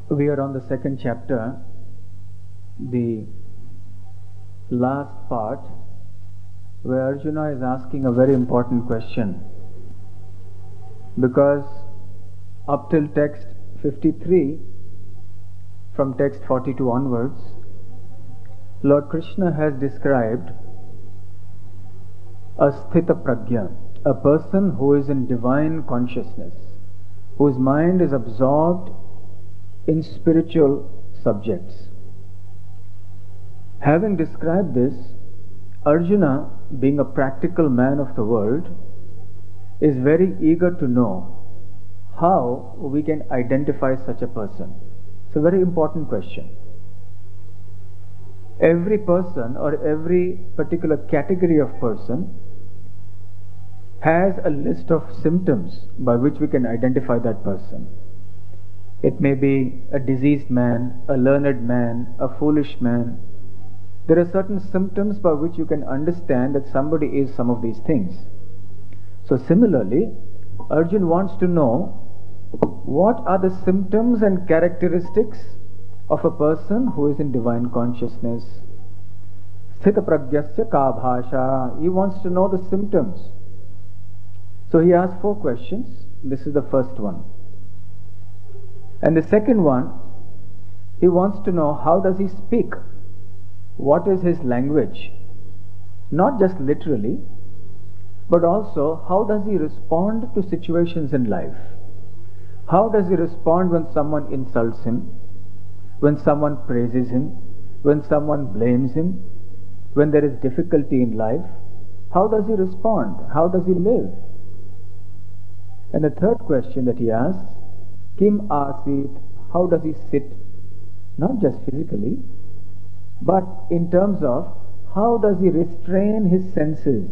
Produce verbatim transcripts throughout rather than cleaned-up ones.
We are on the second chapter, the last part, where Arjuna is asking a very important question. Because up till text fifty-three, from text forty-two onwards, Lord Krishna has described a sthita prajna, a person who is in divine consciousness, whose mind is absorbed in spiritual subjects. Having described this, Arjuna, being a practical man of the world, is very eager to know how we can identify such a person. It's a very important question. Every person or every particular category of person has a list of symptoms by which we can identify that person. It may be a diseased man, a learned man, a foolish man. There are certain symptoms by which you can understand that somebody is some of these things. So similarly, Arjuna wants to know what are the symptoms and characteristics of a person who is in divine consciousness. Sthita pragyasya ka bhasha. He wants to know the symptoms. So he asks four questions. This is the first one. And the second one, he wants to know how does he speak? What is his language? Not just literally, but also how does he respond to situations in life? How does he respond when someone insults him, when someone praises him, when someone blames him, when there is difficulty in life? How does he respond? How does he live? And the third question that he asks, Kim asit, how does he sit? Not just physically, but in terms of how does he restrain his senses?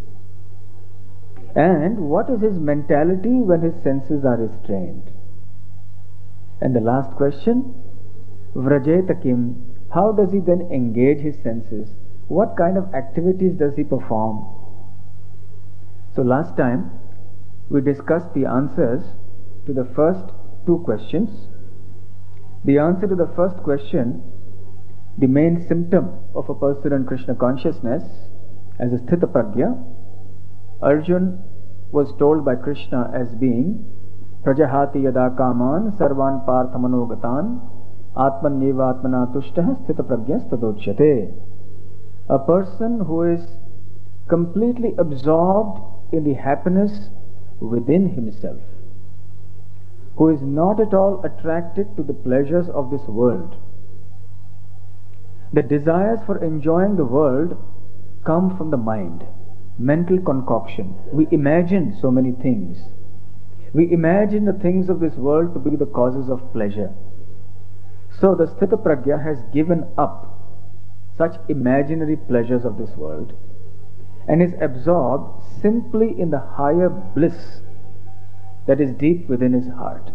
And what is his mentality when his senses are restrained? And the last question, Vrajeta Kim, how does he then engage his senses? What kind of activities does he perform? So last time we discussed the answers to the first two questions. The answer to the first question, the main symptom of a person in Krishna consciousness as a sthita prajna, Arjuna was told by Krishna as being Prajahati yada kaman sarvan parthamanogatan atmanyeva atmana tushtaha sthita prajnas tadochyate. A person who is completely absorbed in the happiness within himself, who is not at all attracted to the pleasures of this world. The desires for enjoying the world come from the mind, mental concoction. We imagine so many things. We imagine the things of this world to be the causes of pleasure. So the sthita prajna has given up such imaginary pleasures of this world and is absorbed simply in the higher bliss that is deep within his heart.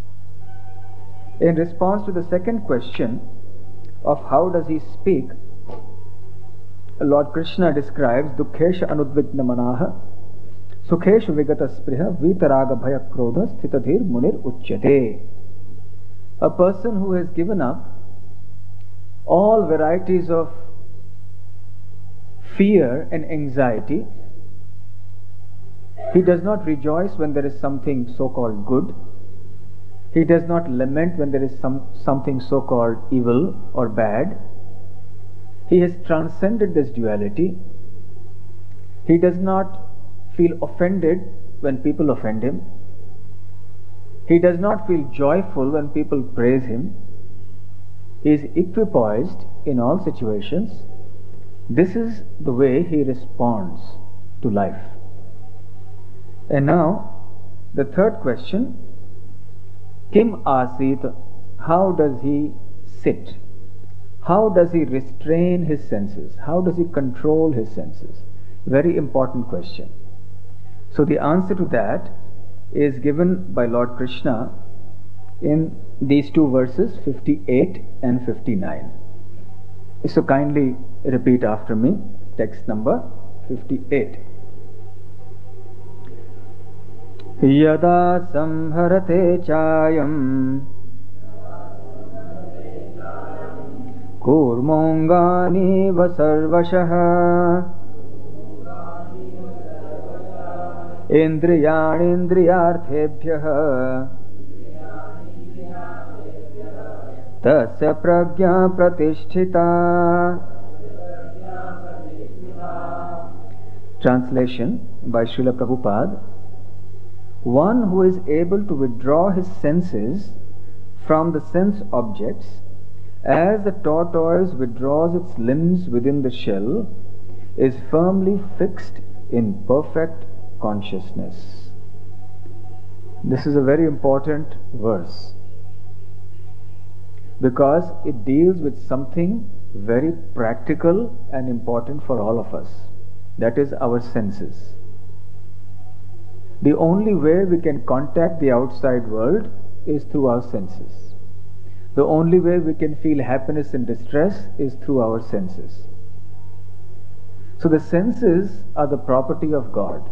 In response to the second question of how does he speak, Lord Krishna describes Dukkhesha anudvigna manaha Sukheshu vigata spriha vitaraga bhaya krodha sthitadhir munir uchyate. A person who has given up all varieties of fear and anxiety. He does not rejoice when there is something so-called good. He does not lament when there is some, something so-called evil or bad. He has transcended this duality. He does not feel offended when people offend him. He does not feel joyful when people praise him. He is equipoised in all situations. This is the way he responds to life. And now, the third question, Kim asit, how does he sit? How does he restrain his senses? How does he control his senses? Very important question. So the answer to that is given by Lord Krishna in these two verses, fifty-eight and fifty-nine. So kindly repeat after me, text number fifty-eight. Yada samharate chayam Kurmonganiva sarvashaha Indriyanindriyarthebhyah Tasya pragya pratisthita. Translation by Srila Prabhupada. One who is able to withdraw his senses from the sense objects as the tortoise withdraws its limbs within the shell is firmly fixed in perfect consciousness. This is a very important verse because it deals with something very practical and important for all of us. That is our senses. The only way we can contact the outside world is through our senses. The only way we can feel happiness and distress is through our senses. So the senses are the property of God.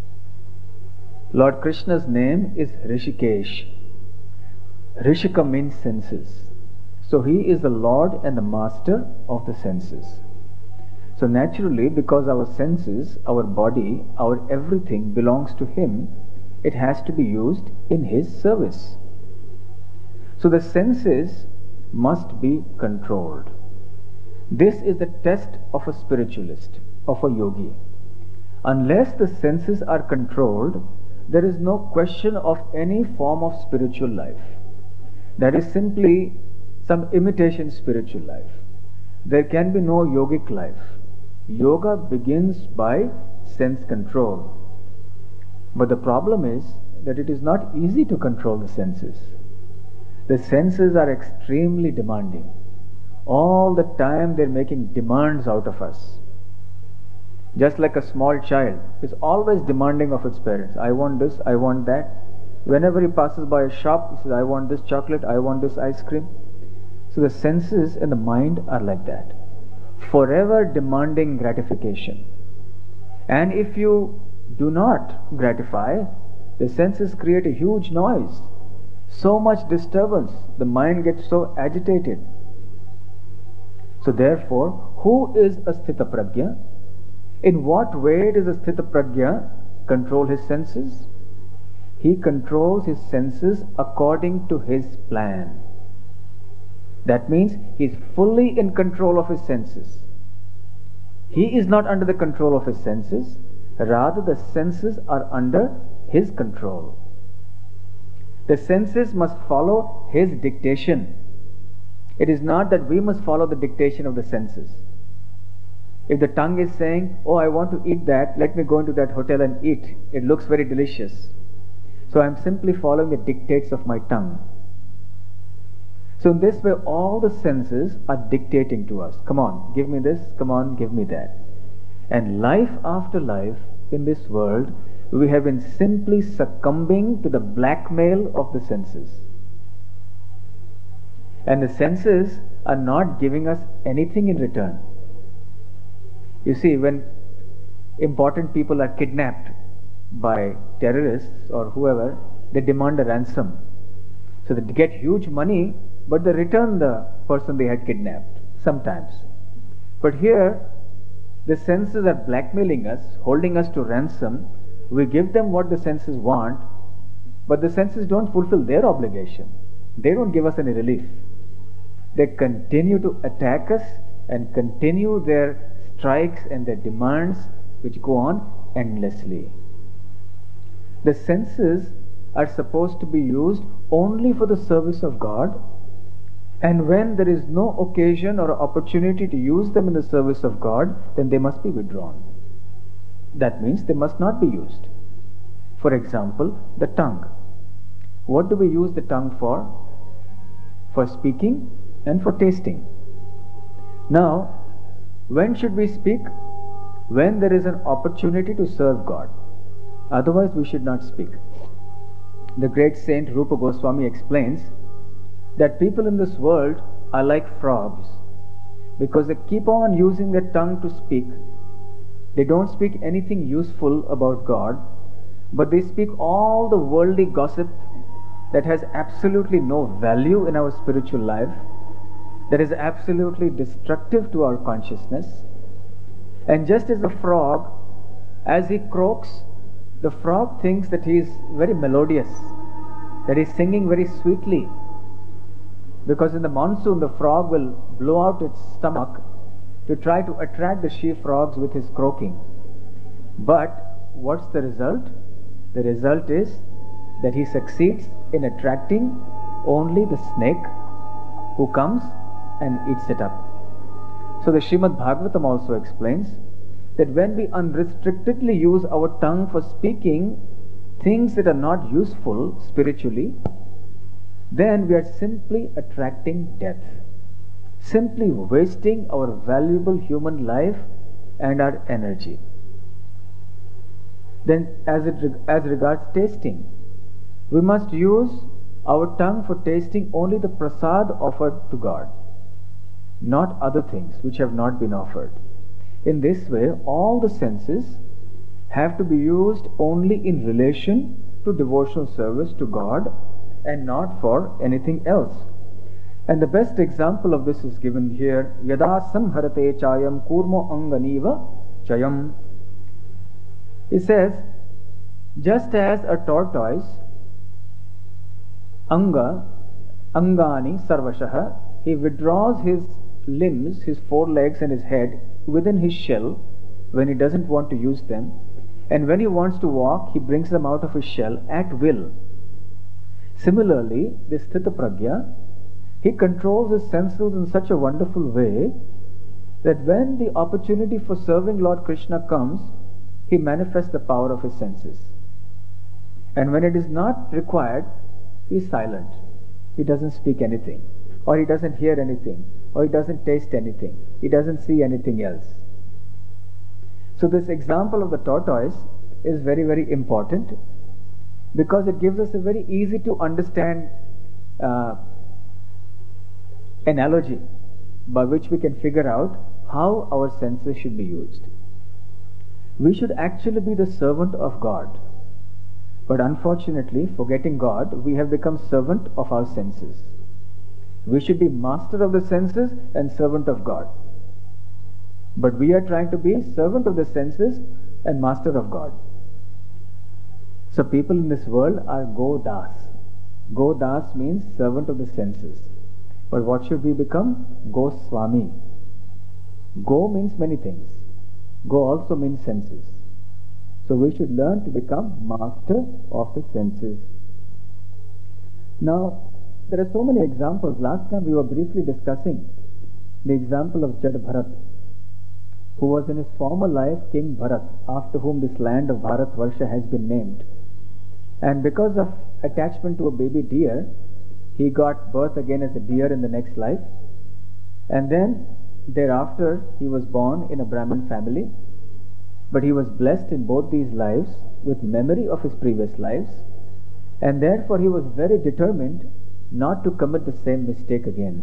Lord Krishna's name is Rishikesh. Rishika means senses. So he is the Lord and the Master of the senses. So naturally, because our senses, our body, our everything belongs to him, it has to be used in his service. So the senses must be controlled. This is the test of a spiritualist, of a yogi. Unless the senses are controlled, there is no question of any form of spiritual life. That is simply some imitation spiritual life. There can be no yogic life. Yoga begins by sense control. But the problem is that it is not easy to control the senses. The senses are extremely demanding. All the time they're making demands out of us. Just like a small child is always demanding of its parents. I want this, I want that. Whenever he passes by a shop, he says, I want this chocolate, I want this ice cream. So the senses and the mind are like that, forever demanding gratification. And if you do not gratify, the senses create a huge noise, so much disturbance, the mind gets so agitated. So therefore, who is a Sthita Prajna? In what way does a Sthita Prajna control his senses? He controls his senses according to his plan. That means he is fully in control of his senses. He is not under the control of his senses, rather the senses are under his control. The senses must follow his dictation. It is not that we must follow the dictation of the senses. If the tongue is saying, oh, I want to eat that, let me go into that hotel and eat. It looks very delicious. So I am simply following the dictates of my tongue. So in this way, all the senses are dictating to us. Come on, give me this. Come on, give me that. And life after life in this world, we have been simply succumbing to the blackmail of the senses. And the senses are not giving us anything in return. You see, when important people are kidnapped by terrorists or whoever, they demand a ransom. So they get huge money, but they return the person they had kidnapped sometimes. But here, the senses are blackmailing us, holding us to ransom. We give them what the senses want, but the senses don't fulfill their obligation. They don't give us any relief. They continue to attack us and continue their strikes and their demands, which go on endlessly. The senses are supposed to be used only for the service of God, and when there is no occasion or opportunity to use them in the service of God, then they must be withdrawn. That means they must not be used. For example, the tongue. What do we use the tongue for? For speaking and for tasting. Now, when should we speak? When there is an opportunity to serve God. Otherwise, we should not speak. The great saint Rupa Goswami explains that people in this world are like frogs because they keep on using their tongue to speak. They don't speak anything useful about God, but they speak all the worldly gossip that has absolutely no value in our spiritual life. that is absolutely destructive to our consciousness. And just as a frog, as he croaks, the frog thinks that he is very melodious, that he is singing very sweetly, because in the monsoon the frog will blow out its stomach to try to attract the she frogs with his croaking. But what's the result? The result is that he succeeds in attracting only the snake, who comes and eats it up. So the Srimad Bhagavatam also explains that when we unrestrictedly use our tongue for speaking things that are not useful spiritually, then we are simply attracting death, simply wasting our valuable human life and our energy. Then as it as regards tasting, we must use our tongue for tasting only the prasad offered to God, not other things which have not been offered. In this way, all the senses have to be used only in relation to devotional service to God and not for anything else. And the best example of this is given here, Yada samharate chayam kurmo anganiva chayam. It says, just as a tortoise, anga, angani sarvashaha, he withdraws his limbs, his forelegs and his head within his shell when he doesn't want to use them, and when he wants to walk, he brings them out of his shell at will. Similarly, this Sthita Prajna, he controls his senses in such a wonderful way that when the opportunity for serving Lord Krishna comes, he manifests the power of his senses. And when it is not required, he is silent. He doesn't speak anything, or he doesn't hear anything, or he doesn't taste anything, he doesn't see anything else. So this example of the tortoise is very, very important, because it gives us a very easy to understand uh, analogy by which we can figure out how our senses should be used. We should actually be the servant of God, but unfortunately, forgetting God, we have become servant of our senses. We should be master of the senses and servant of God, but we are trying to be servant of the senses and master of God. So people in this world are Godas. Godas means servant of the senses. But what should we become? Goswami. Go means many things. Go also means senses. So we should learn to become master of the senses. Now, there are so many examples. Last time we were briefly discussing the example of Jad Bharat, who was in his former life King Bharat, after whom this land of Bharatvarsha has been named. And because of attachment to a baby deer, he got birth again as a deer in the next life. And then thereafter he was born in a Brahmin family. But he was blessed in both these lives with memory of his previous lives. And therefore he was very determined not to commit the same mistake again.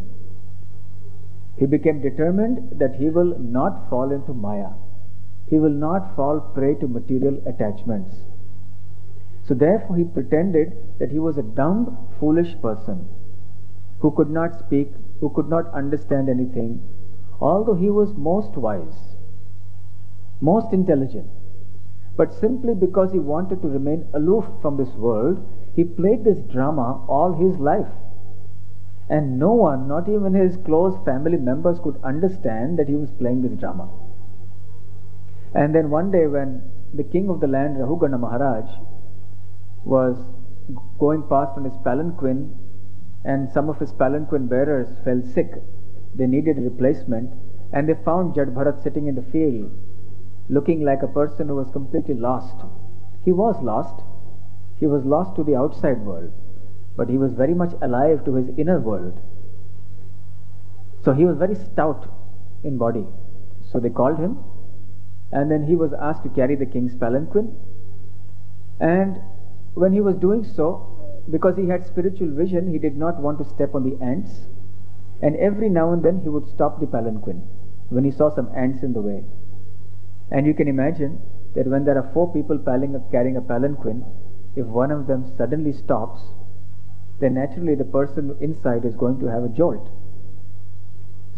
He became determined that he will not fall into Maya. He will not fall prey to material attachments. So therefore he pretended that he was a dumb, foolish person who could not speak, who could not understand anything, although he was most wise, most intelligent. But simply because he wanted to remain aloof from this world, he played this drama all his life. And no one, not even his close family members, could understand that he was playing this drama. And then one day when the king of the land, Rahugana Maharaj, was going past on his palanquin, and some of his palanquin bearers fell sick, they needed a replacement, and they found Jad Bharat sitting in the field, looking like a person who was completely lost. He was lost. He was lost to the outside world, but he was very much alive to his inner world. So he was very stout in body. So they called him, and then he was asked to carry the king's palanquin. And when he was doing so, because he had spiritual vision, he did not want to step on the ants, and every now and then he would stop the palanquin when he saw some ants in the way. And you can imagine that when there are four people carrying a palanquin, if one of them suddenly stops, then naturally the person inside is going to have a jolt.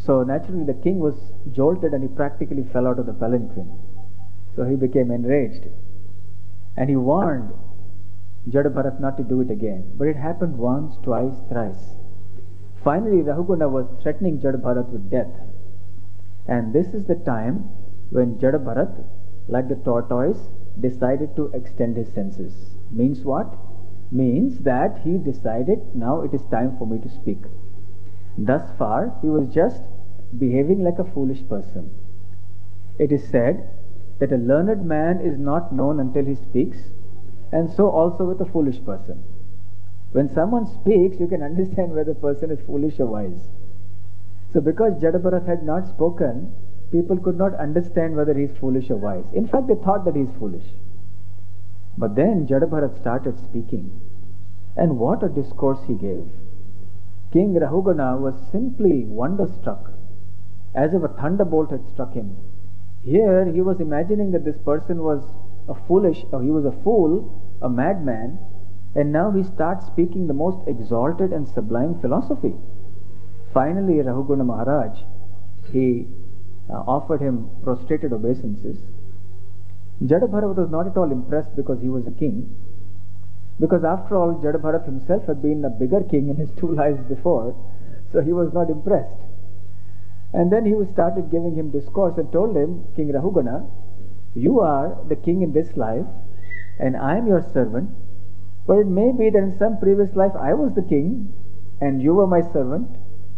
So naturally the king was jolted and he practically fell out of the palanquin. So he became enraged. And he warned Jada Bharat not to do it again. But it happened once, twice, thrice. Finally Rahuguna was threatening Jada Bharat with death. And this is the time when Jada Bharat, like the tortoise, decided to extend his senses. Means what? Means that he decided, now it is time for me to speak. Thus far, he was just behaving like a foolish person. It is said that a learned man is not known until he speaks, and so also with a foolish person. When someone speaks, you can understand whether the person is foolish or wise. So because Jada Bharat had not spoken, people could not understand whether he is foolish or wise. In fact, they thought that he is foolish. But then Jada Bharat started speaking. And what a discourse he gave. King Rahuguna was simply wonderstruck, as if a thunderbolt had struck him. Here he was imagining that this person was a foolish, or he was a fool, a madman, and now he starts speaking the most exalted and sublime philosophy. Finally, Rahuguna Maharaj, he uh, offered him prostrated obeisances. Jada Bharat was not at all impressed because he was a king. Because after all, Jada Bharat himself had been a bigger king in his two lives before, so he was not impressed. And then he started giving him discourse and told him, King Rahuguna, you are the king in this life, and I am your servant, but it may be that in some previous life I was the king, and you were my servant.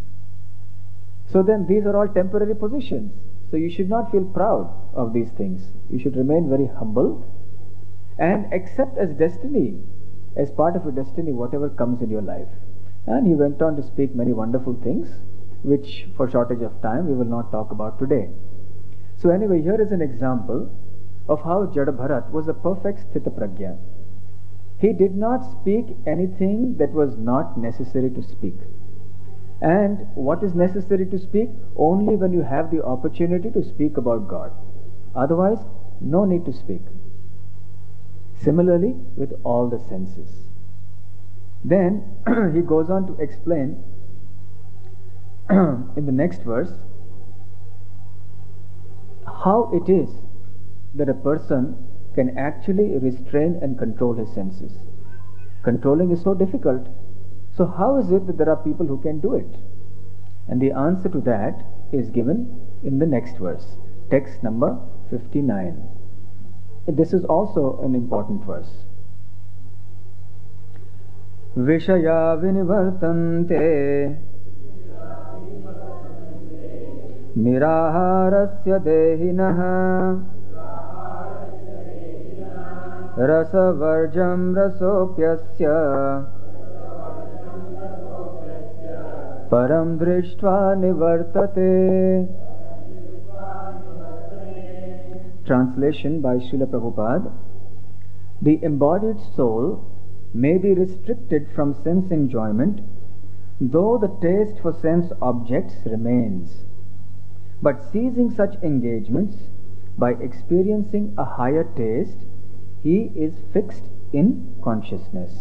So then these are all temporary positions. So you should not feel proud of these things. You should remain very humble and accept as destiny, as part of your destiny, whatever comes in your life. And he went on to speak many wonderful things, which for shortage of time we will not talk about today. So anyway, here is an example of how Jada Bharat was a perfect Sthita Prajna. He did not speak anything that was not necessary to speak. And what is necessary to speak? Only when you have the opportunity to speak about God. Otherwise, no need to speak. Similarly, with all the senses. Then he goes on to explain in the next verse how it is that a person can actually restrain and control his senses. Controlling is so difficult. So how is it that there are people who can do it? And the answer to that is given in the next verse, text number fifty-nine. This is also an important verse. Vishaya vinivartante niraharasya dehinaha rasavarjam rasopyasya param drishtva nivartate. Translation by Srila Prabhupada. The embodied soul may be restricted from sense enjoyment, though the taste for sense objects remains. But ceasing such engagements, by experiencing a higher taste, he is fixed in consciousness.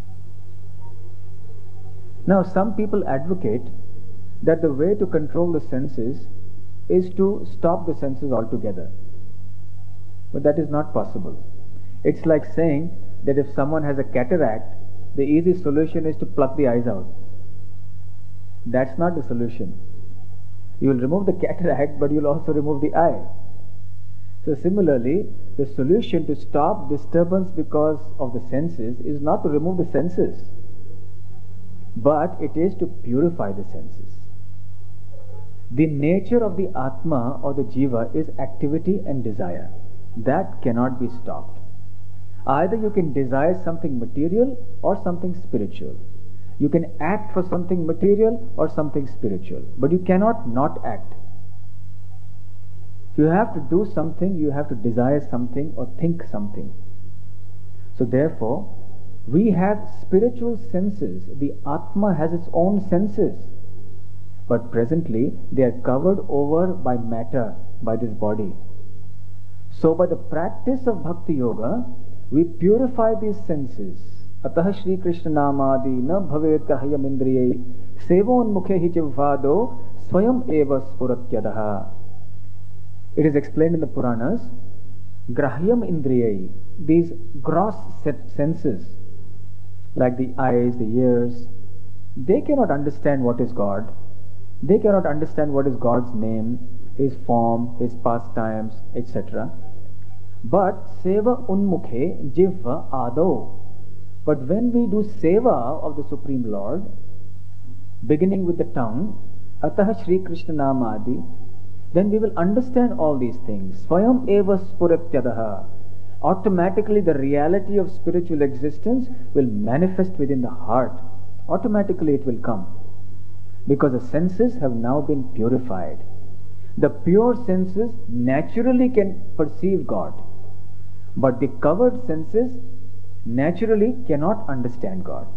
Now, some people advocate that the way to control the senses is to stop the senses altogether. But that is not possible. It's like saying that if someone has a cataract, the easy solution is to pluck the eyes out. That's not the solution. You will remove the cataract, but you will also remove the eye. So similarly, the solution to stop disturbance because of the senses is not to remove the senses, but it is to purify the senses. The nature of the Atma or the Jiva is activity and desire. That cannot be stopped. Either you can desire something material or something spiritual. You can act for something material or something spiritual, but you cannot not act. If you have to do something, you have to desire something or think something. So therefore, we have spiritual senses. The Atma has its own senses, but presently they are covered over by matter, by this body. So by the practice of Bhakti Yoga, we purify these senses. Ataha Shri Krishna Namadi na bhavet kahayam indriyai sevon mukhe hi jivvado Swayam eva spuratyadaha. It is explained in the Puranas, Grahyam Indriyai, these gross senses, like the eyes, the ears, they cannot understand what is God. They cannot understand what is God's name, His form, His pastimes, et cetera. But seva unmukhe jivva ado. But when we do seva of the Supreme Lord, beginning with the tongue, ataha Shri Krishna namadi, then we will understand all these things. Swayam eva spuratyadaha. Automatically the reality of spiritual existence will manifest within the heart. Automatically it will come. Because the senses have now been purified. The pure senses naturally can perceive God. But the covered senses naturally cannot understand God.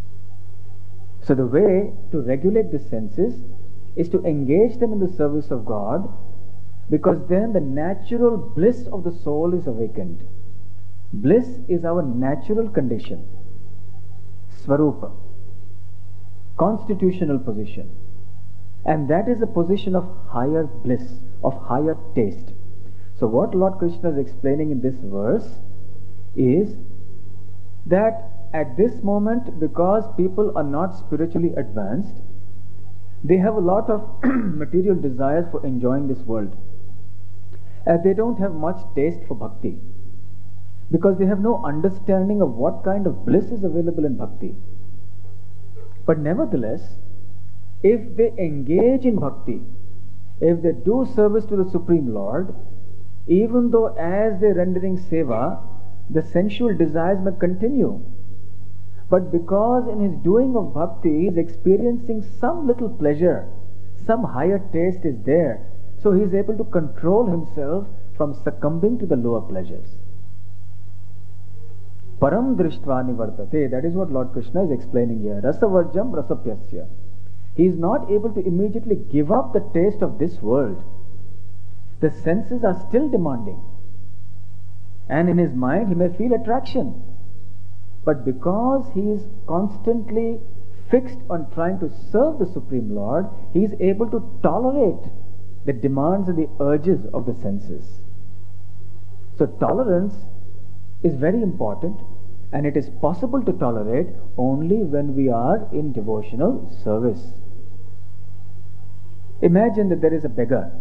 So the way to regulate the senses is to engage them in the service of God, because then the natural bliss of the soul is awakened. Bliss is our natural condition, Svarupa, constitutional position. And that is a position of higher bliss, of higher taste. So what Lord Krishna is explaining in this verse is that at this moment, because people are not spiritually advanced, they have a lot of material desires for enjoying this world. And they don't have much taste for bhakti, because they have no understanding of what kind of bliss is available in bhakti. But nevertheless, if they engage in bhakti, if they do service to the Supreme Lord, even though as they're rendering seva, the sensual desires may continue, but because in his doing of bhakti he is experiencing some little pleasure, some higher taste is there, so he is able to control himself from succumbing to the lower pleasures. Param drishtva nivartate, that is what Lord Krishna is explaining here. Rasavarjam rasapyasya. He is not able to immediately give up the taste of this world. The senses are still demanding, and in his mind he may feel attraction. But because he is constantly fixed on trying to serve the Supreme Lord, he is able to tolerate the demands and the urges of the senses. So tolerance is very important, and it is possible to tolerate only when we are in devotional service. Imagine that there is a beggar.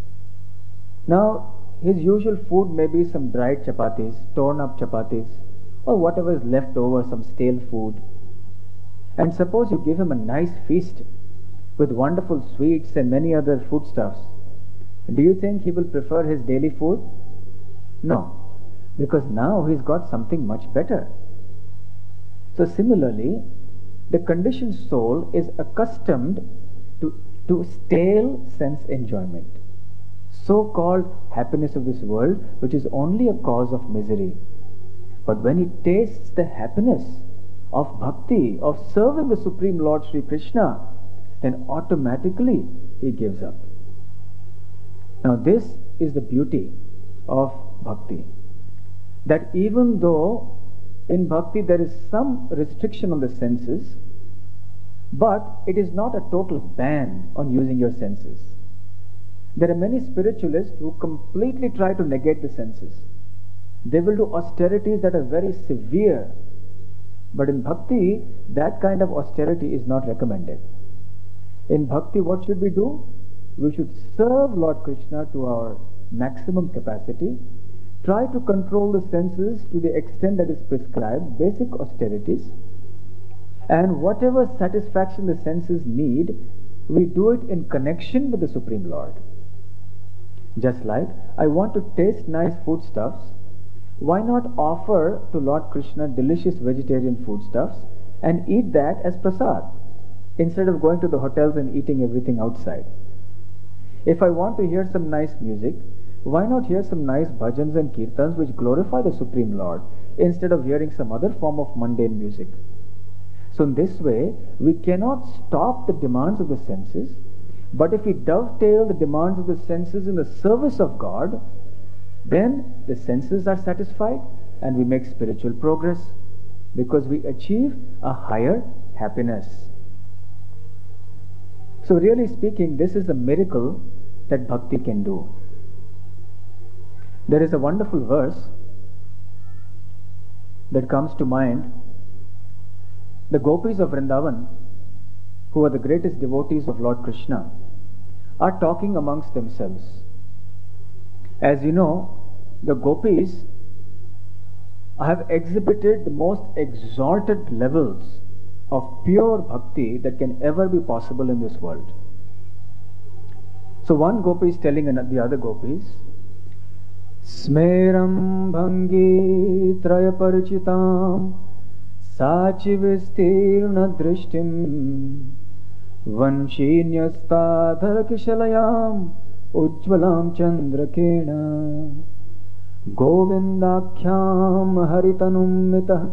Now, his usual food may be some dried chapatis, torn up chapatis, or whatever is left over, some stale food. And suppose you give him a nice feast with wonderful sweets and many other foodstuffs. Do you think he will prefer his daily food? No, because now he's got something much better. So similarly, the conditioned soul is accustomed to, to stale sense enjoyment, so-called happiness of this world, which is only a cause of misery. But when he tastes the happiness of bhakti, of serving the Supreme Lord Sri Krishna, then automatically he gives up. Now this is the beauty of bhakti, that even though in bhakti there is some restriction on the senses, but it is not a total ban on using your senses. There are many spiritualists who completely try to negate the senses. They will do austerities that are very severe, but in bhakti that kind of austerity is not recommended. In bhakti, what should we do? We should serve Lord Krishna to our maximum capacity, try to control the senses to the extent that is prescribed, basic austerities, and whatever satisfaction the senses need, we do it in connection with the Supreme Lord. Just like I want to taste nice foodstuffs, why not offer to Lord Krishna delicious vegetarian foodstuffs and eat that as prasad, instead of going to the hotels and eating everything outside? If I want to hear some nice music, why not hear some nice bhajans and kirtans which glorify the Supreme Lord, instead of hearing some other form of mundane music? So in this way, we cannot stop the demands of the senses, but if we dovetail the demands of the senses in the service of God, then the senses are satisfied and we make spiritual progress, because we achieve a higher happiness. So really speaking, this is the miracle that bhakti can do. There is a wonderful verse that comes to mind. The gopis of Vrindavan, who are the greatest devotees of Lord Krishna, are talking amongst themselves. As you know, the gopis have exhibited the most exalted levels of pure bhakti that can ever be possible in this world. So one gopi is telling the other gopis, Smeram bhangi traya parichitam sachi vistirna drishtim vanshinyastadhara kishalayam ujjvalam chandrakena govindakhyam haritanum mitah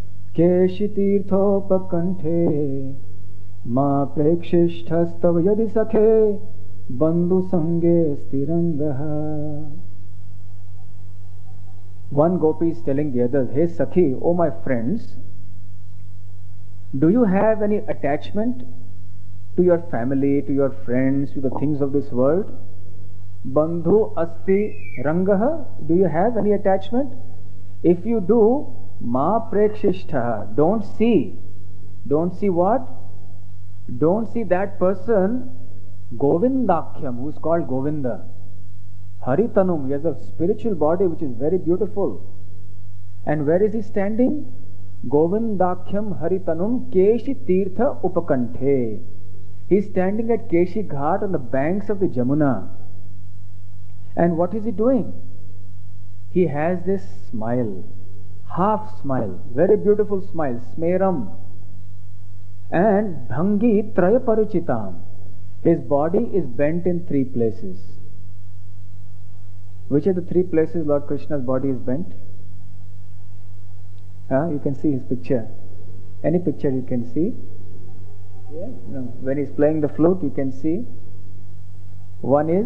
keshitirthopakanthe ma prekshishtastav yadi sakhe bandhu sange stirangaha. One gopi is telling the others, hey Sakhi, oh my friends, do you have any attachment to your family, to your friends, to the things of this world? Bandhu asti rangaha, do you have any attachment? If you do, ma prekshishta, don't see. Don't see what? Don't see that person, Govindakhyam, who is called Govinda. Haritanum, he has a spiritual body which is very beautiful. And where is he standing? Govindakhyam Haritanum Keshi Tirtha Upakanthe. He is standing at Keshi Ghat on the banks of the Jamuna. And what is he doing? He has this smile, half smile, very beautiful smile, Smeram. And Bhangi Traya Parichitam. His body is bent in three places. Which are the three places Lord Krishna's body is bent? Uh, you can see his picture. Any picture you can see. Yeah. No. When he's playing the flute, you can see. One is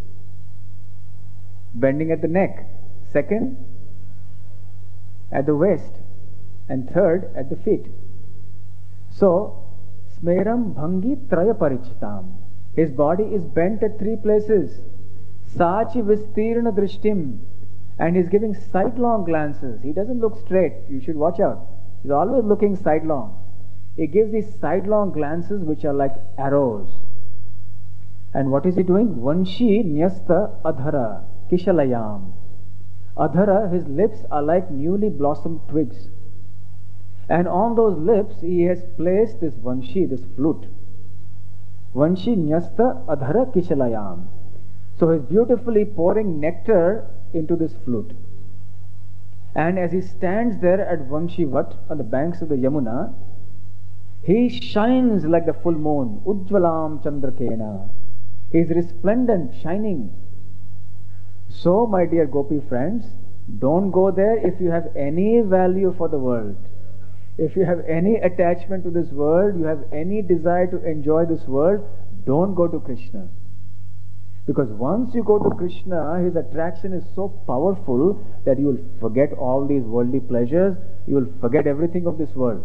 bending at the neck. Second, at the waist. And third, at the feet. So, Smeram Bhangi Traya Parichitam. His body is bent at three places. Sachi Vistirna Drishtim. And he's giving sidelong glances. He doesn't look straight. You should watch out. He's always looking sidelong. He gives these sidelong glances which are like arrows. And what is he doing? Vanshi Nyasta Adhara Kishalayam. Adhara, his lips are like newly blossomed twigs. And on those lips he has placed this Vanshi, this flute. Vanshi Nyasta Adhara Kishalayam. So he's beautifully pouring nectar into this flute. And as he stands there at Vanshivat on the banks of the Yamuna, he shines like the full moon. Ujjvalam Chandrakena. He is resplendent, shining. So, my dear Gopi friends, don't go there if you have any value for the world. If you have any attachment to this world, you have any desire to enjoy this world, don't go to Krishna. Because once you go to Krishna, his attraction is so powerful that you will forget all these worldly pleasures, you will forget everything of this world.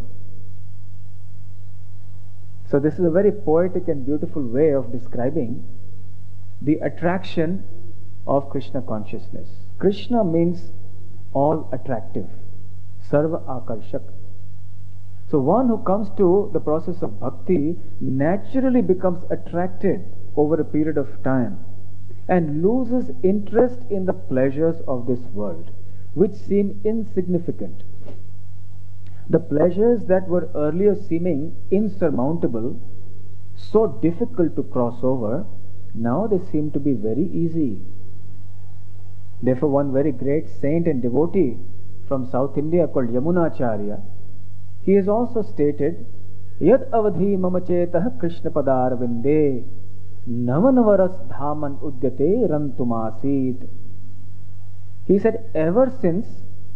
So this is a very poetic and beautiful way of describing the attraction of Krishna consciousness. Krishna means all attractive, sarva akarshak. So one who comes to the process of bhakti naturally becomes attracted over a period of time and loses interest in the pleasures of this world, which seem insignificant. The pleasures that were earlier seeming insurmountable, so difficult to cross over, now they seem to be very easy. Therefore, one very great saint and devotee from South India called Yamunacharya, he has also stated, Yad avadhi mama chetah Krishna padar vinde navanavaras dhaman udyate rantumasit. He said, ever since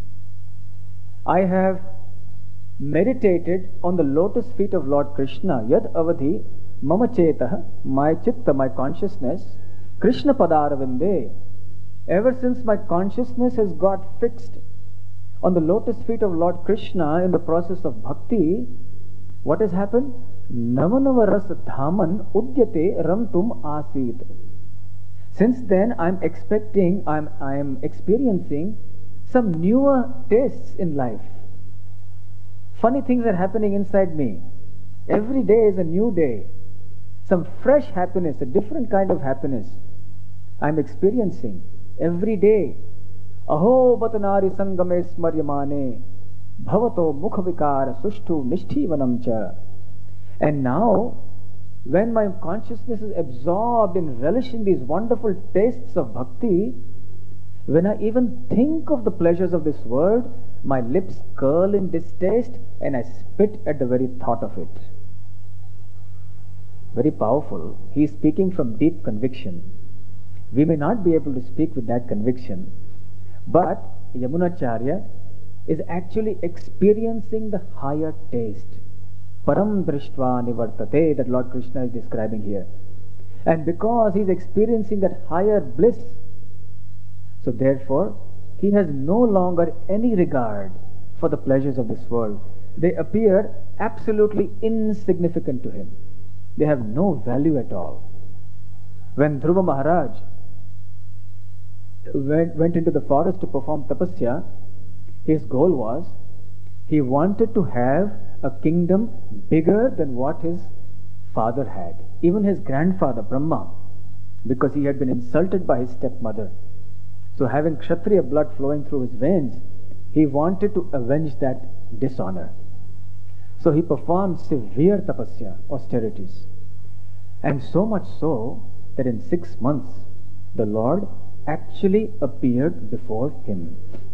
I have meditated on the lotus feet of Lord Krishna, Yad avadhi mama chetah, my chitta, my consciousness, Krishna padar vinde. Ever since my consciousness has got fixed on the lotus feet of Lord Krishna in the process of bhakti, what has happened? Navanavaras dhaman udyate ramtum asit. Since then, I'm expecting, I'm, I'm experiencing some newer tastes in life. Funny things are happening inside me. Every day is a new day. Some fresh happiness, a different kind of happiness I'm experiencing every day. Aho batanari sangame smaryamane bhavato mukhavikara sushtu nishtivanam cha. And now, when my consciousness is absorbed in relishing these wonderful tastes of bhakti, when I even think of the pleasures of this world, my lips curl in distaste and I spit at the very thought of it. Very powerful. He is speaking from deep conviction. We may not be able to speak with that conviction, but Yamunacharya is actually experiencing the higher taste. Param drishtva nivartate, that Lord Krishna is describing here. And because he is experiencing that higher bliss, so therefore he has no longer any regard for the pleasures of this world. They appear absolutely insignificant to him. They have no value at all. When Dhruva Maharaj went, went into the forest to perform tapasya, his goal was, he wanted to have a kingdom bigger than what his father had. Even his grandfather, Brahma, because he had been insulted by his stepmother. So having Kshatriya blood flowing through his veins, he wanted to avenge that dishonor. So he performed severe tapasya, austerities. And so much so that in six months the Lord actually appeared before him.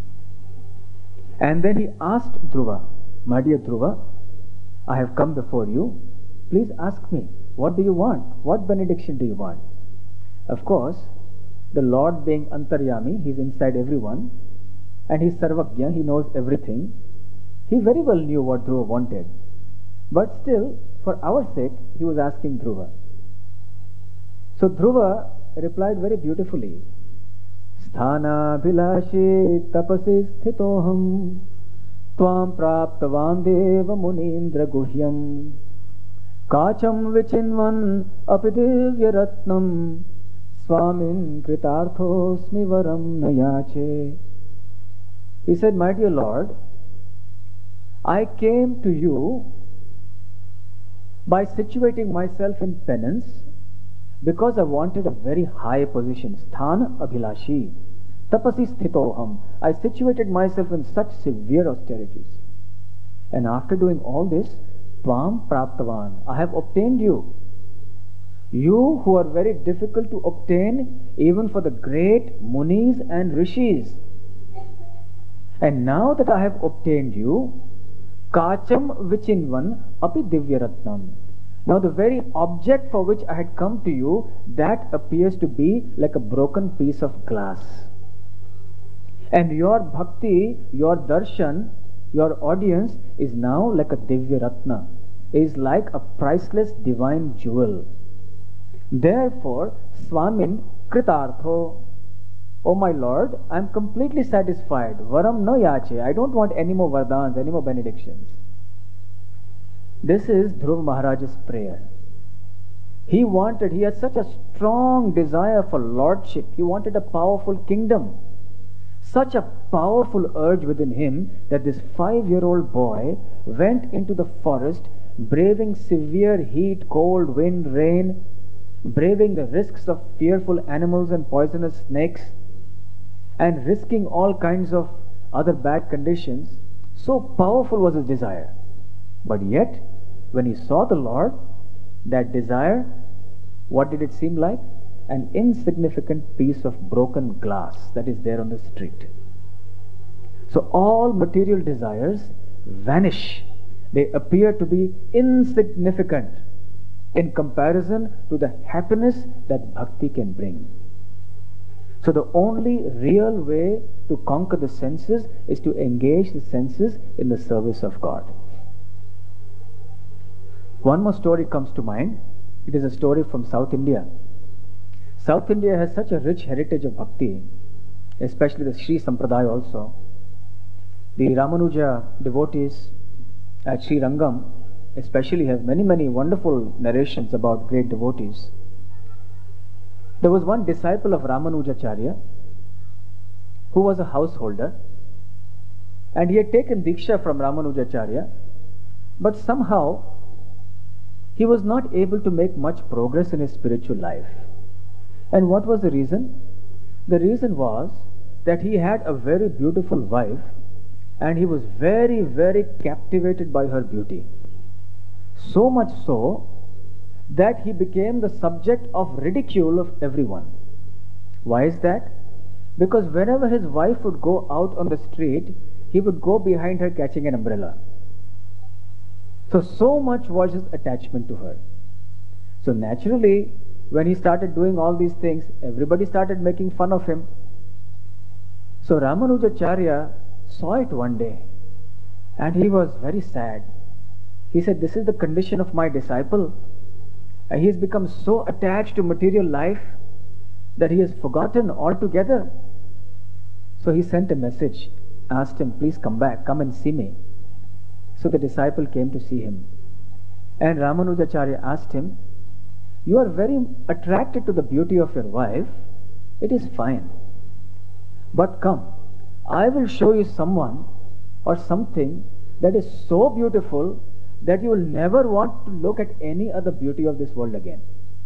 And then he asked Dhruva, my dear Dhruva, I have come before you. Please ask me, what do you want? What benediction do you want? Of course, the Lord being Antaryami, he is inside everyone, and he is Sarvagya, he knows everything. He very well knew what Dhruva wanted. But still, for our sake, he was asking Dhruva. So Dhruva replied very beautifully, Sthana bhilashi tapasi sthitoham Tvam praptavan deva munindra guhyam Kacham vichinvan apidivya ratnam Swamin kritarthosmi varam nayache. He said, my dear Lord, I came to you by situating myself in penance because I wanted a very high position. Sthana abhilashi tapasi sthitoham. I situated myself in such severe austerities. And after doing all this, tvam praptavan, I have obtained you. You who are very difficult to obtain even for the great munis and rishis. And now that I have obtained you, kacham vichinvan api divyaratnam. Now the very object for which I had come to you, that appears to be like a broken piece of glass. And your bhakti, your darshan, your audience is now like a divya ratna, is like a priceless divine jewel. Therefore, Swamin kritartho, O my Lord, I am completely satisfied. Varam no yache, I don't want any more vardans, any more benedictions. This is Dhruva Maharaj's prayer. He wanted, he had such a strong desire for lordship. He wanted a powerful kingdom. Such a powerful urge within him that this five-year-old boy went into the forest, braving severe heat, cold, wind, rain, braving the risks of fearful animals and poisonous snakes, and risking all kinds of other bad conditions. So powerful was his desire. But yet, when he saw the Lord, that desire, what did it seem like? An insignificant piece of broken glass that is there on the street. So all material desires vanish. They appear to be insignificant in comparison to the happiness that bhakti can bring. So the only real way to conquer the senses is to engage the senses in the service of God. One more story comes to mind. It is a story from South India. South India has such a rich heritage of bhakti, especially the Sri Sampradaya also. The Ramanuja devotees at Sri Rangam especially have many, many wonderful narrations about great devotees. There was one disciple of Ramanujacharya who was a householder, and he had taken Diksha from Ramanujacharya, but somehow he was not able to make much progress in his spiritual life. And what was the reason? The reason was that he had a very beautiful wife, and he was very, very captivated by her beauty. So much so that he became the subject of ridicule of everyone. Why is that? Because whenever his wife would go out on the street, he would go behind her catching an umbrella. So, so much was his attachment to her. So naturally, when he started doing all these things, everybody started making fun of him. So Ramanujacharya saw it one day, and he was very sad. He said, this is the condition of my disciple. And he has become so attached to material life that he has forgotten altogether. So he sent a message, asked him, please come back, come and see me. So the disciple came to see him. And Ramanujacharya asked him, you are very attracted to the beauty of your wife. It is fine. But come, I will show you someone or something that is so beautiful that you will never want to look at any other beauty of this world again.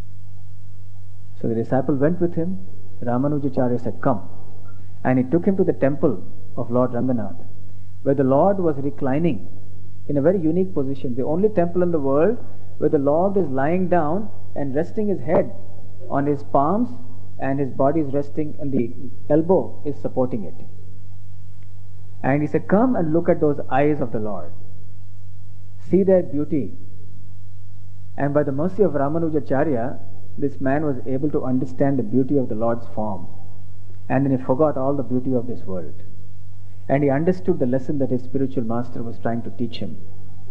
So the disciple went with him. Ramanujacharya said, come. And he took him to the temple of Lord Ranganath, where the Lord was reclining in a very unique position. The only temple in the world where the Lord is lying down and resting his head on his palms, and his body is resting and the elbow is supporting it. And he said, come and look at those eyes of the Lord. See their beauty. And by the mercy of Ramanujacharya, this man was able to understand the beauty of the Lord's form. And then he forgot all the beauty of this world. And he understood the lesson that his spiritual master was trying to teach him.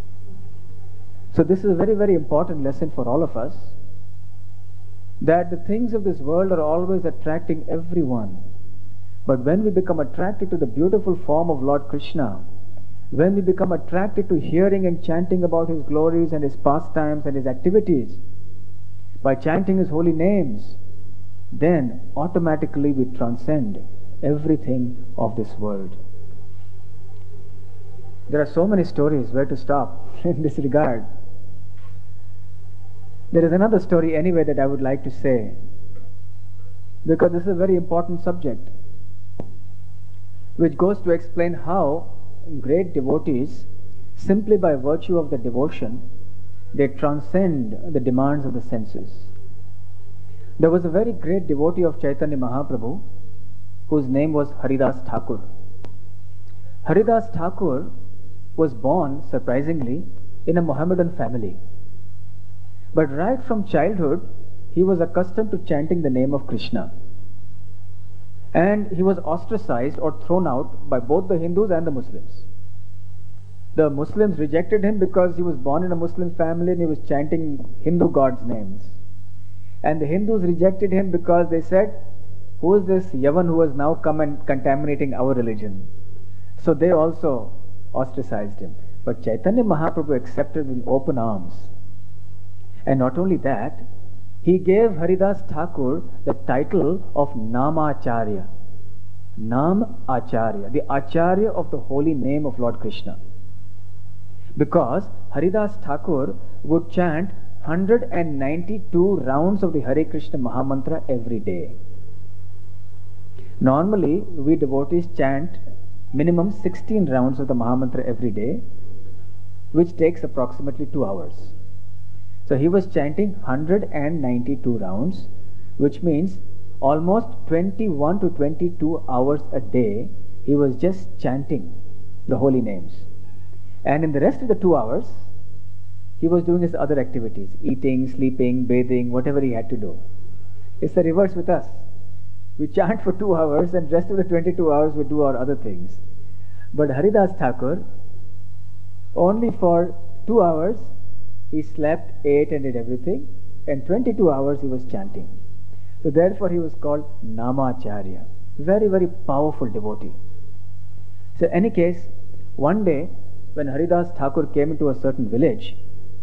So this is a very, very important lesson for all of us, that the things of this world are always attracting everyone. But when we become attracted to the beautiful form of Lord Krishna, when we become attracted to hearing and chanting about his glories and his pastimes and his activities, by chanting his holy names, then automatically we transcend everything of this world. There are so many stories where to stop in this regard. There is another story anyway that I would like to say, because this is a very important subject, which goes to explain how great devotees, simply by virtue of the devotion, they transcend the demands of the senses. There was a very great devotee of Chaitanya Mahaprabhu whose name was Haridas Thakur. Haridas Thakur was born, surprisingly, in a Mohammedan family. But right from childhood, he was accustomed to chanting the name of Krishna. And he was ostracized or thrown out by both the Hindus and the Muslims. The Muslims rejected him because he was born in a Muslim family and he was chanting Hindu gods' names. And the Hindus rejected him because they said, who is this Yavan who has now come and contaminating our religion? So they also ostracized him. But Chaitanya Mahaprabhu accepted with open arms. And not only that, he gave Haridas Thakur the title of Namacharya. Nam Acharya, the Acharya of the holy name of Lord Krishna. Because Haridas Thakur would chant one hundred ninety-two rounds of the Hare Krishna Mahamantra every day. Normally, we devotees chant minimum sixteen rounds of the Mahamantra every day, which takes approximately two hours. So he was chanting one hundred ninety-two rounds, which means almost twenty-one to twenty-two hours a day he was just chanting the holy names. And in the rest of the two hours, he was doing his other activities, eating, sleeping, bathing, whatever he had to do. It's the reverse with us. We chant for two hours and rest of the twenty-two hours we do our other things. But Haridas Thakur, only for two hours, he slept, ate and did everything, and twenty-two hours he was chanting. So therefore he was called Namacharya. Very, very powerful devotee. So in any case, one day when Haridas Thakur came into a certain village,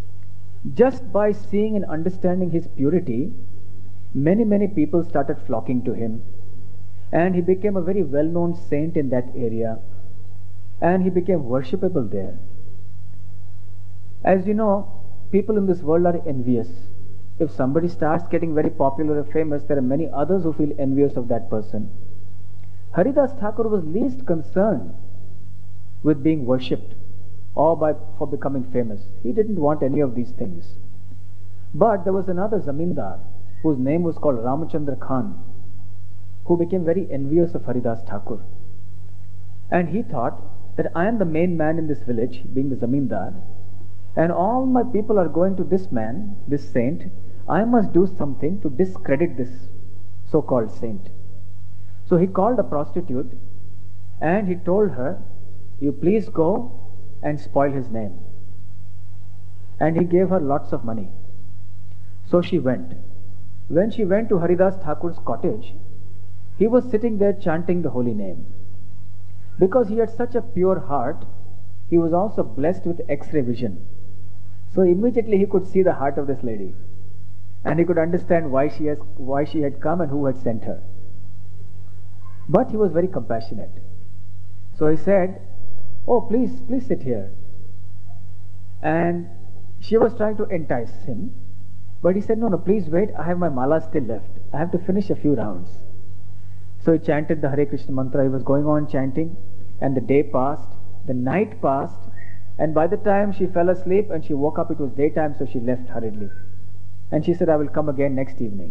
Just by seeing and understanding his purity, many, many people started flocking to him, and he became a very well-known saint in that area, and he became worshipable there. As you know, people in this world are envious. If somebody starts getting very popular or famous, there are many others who feel envious of that person. Haridas Thakur was least concerned with being worshipped or by, for becoming famous. He didn't want any of these things. But there was another zamindar whose name was called Ramachandra Khan, who became very envious of Haridas Thakur. And he thought that I am the main man in this village, being the zamindar, and all my people are going to this man, this saint. I must do something to discredit this so-called saint. So he called a prostitute and he told her, you please go and spoil his name. And he gave her lots of money. So she went. When she went to Haridas Thakur's cottage, he was sitting there chanting the holy name. Because he had such a pure heart, he was also blessed with X-ray vision. So immediately he could see the heart of this lady, and he could understand why she has why she had come and who had sent her. But he was very compassionate. So he said, oh, please, please sit here. And she was trying to entice him, but he said, no, no, please wait, I have my mala still left. I have to finish a few rounds. So he chanted the Hare Krishna mantra. He was going on chanting, and the day passed, the night passed, and by the time she fell asleep and she woke up, it was daytime, so she left hurriedly. And she said, I will come again next evening.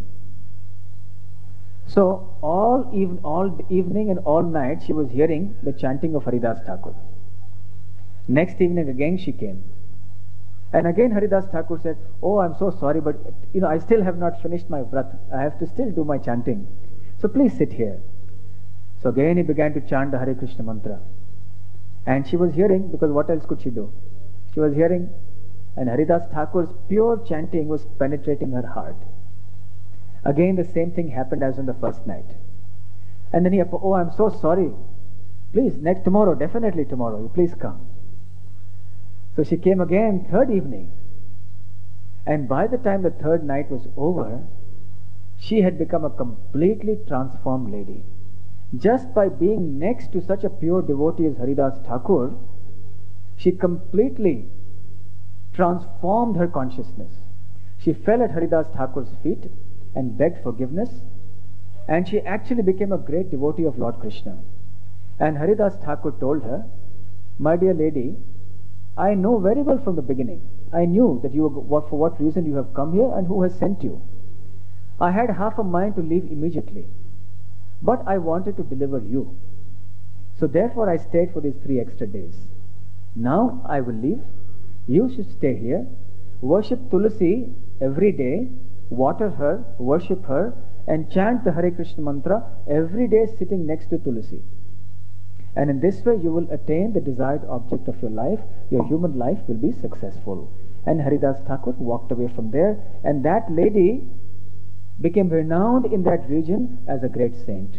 So all, even, all evening and all night she was hearing the chanting of Haridas Thakur. Next evening again she came. And again Haridas Thakur said, oh, I'm so sorry, but you know, I still have not finished my vrat. I have to still do my chanting. So please sit here. So again he began to chant the Hare Krishna mantra. And she was hearing, because what else could she do? She was hearing, and Haridas Thakur's pure chanting was penetrating her heart. Again the same thing happened as on the first night. And then he, oh, I'm so sorry. Please, next tomorrow, definitely tomorrow, you please come. So she came again third evening. And by the time the third night was over, she had become a completely transformed lady. Just by being next to such a pure devotee as Haridas Thakur, she completely transformed her consciousness. She fell at Haridas Thakur's feet and begged forgiveness, and she actually became a great devotee of Lord Krishna. And Haridas Thakur told her, my dear lady, I know very well from the beginning. I knew that you were, for what reason you have come here and who has sent you. I had half a mind to leave immediately, but I wanted to deliver you. So therefore I stayed for these three extra days. Now I will leave. You should stay here, worship Tulasi every day, water her, worship her, and chant the Hare Krishna mantra every day sitting next to Tulasi. And in this way you will attain the desired object of your life. Your human life will be successful. And Haridas Thakur walked away from there, and that lady became renowned in that region as a great saint.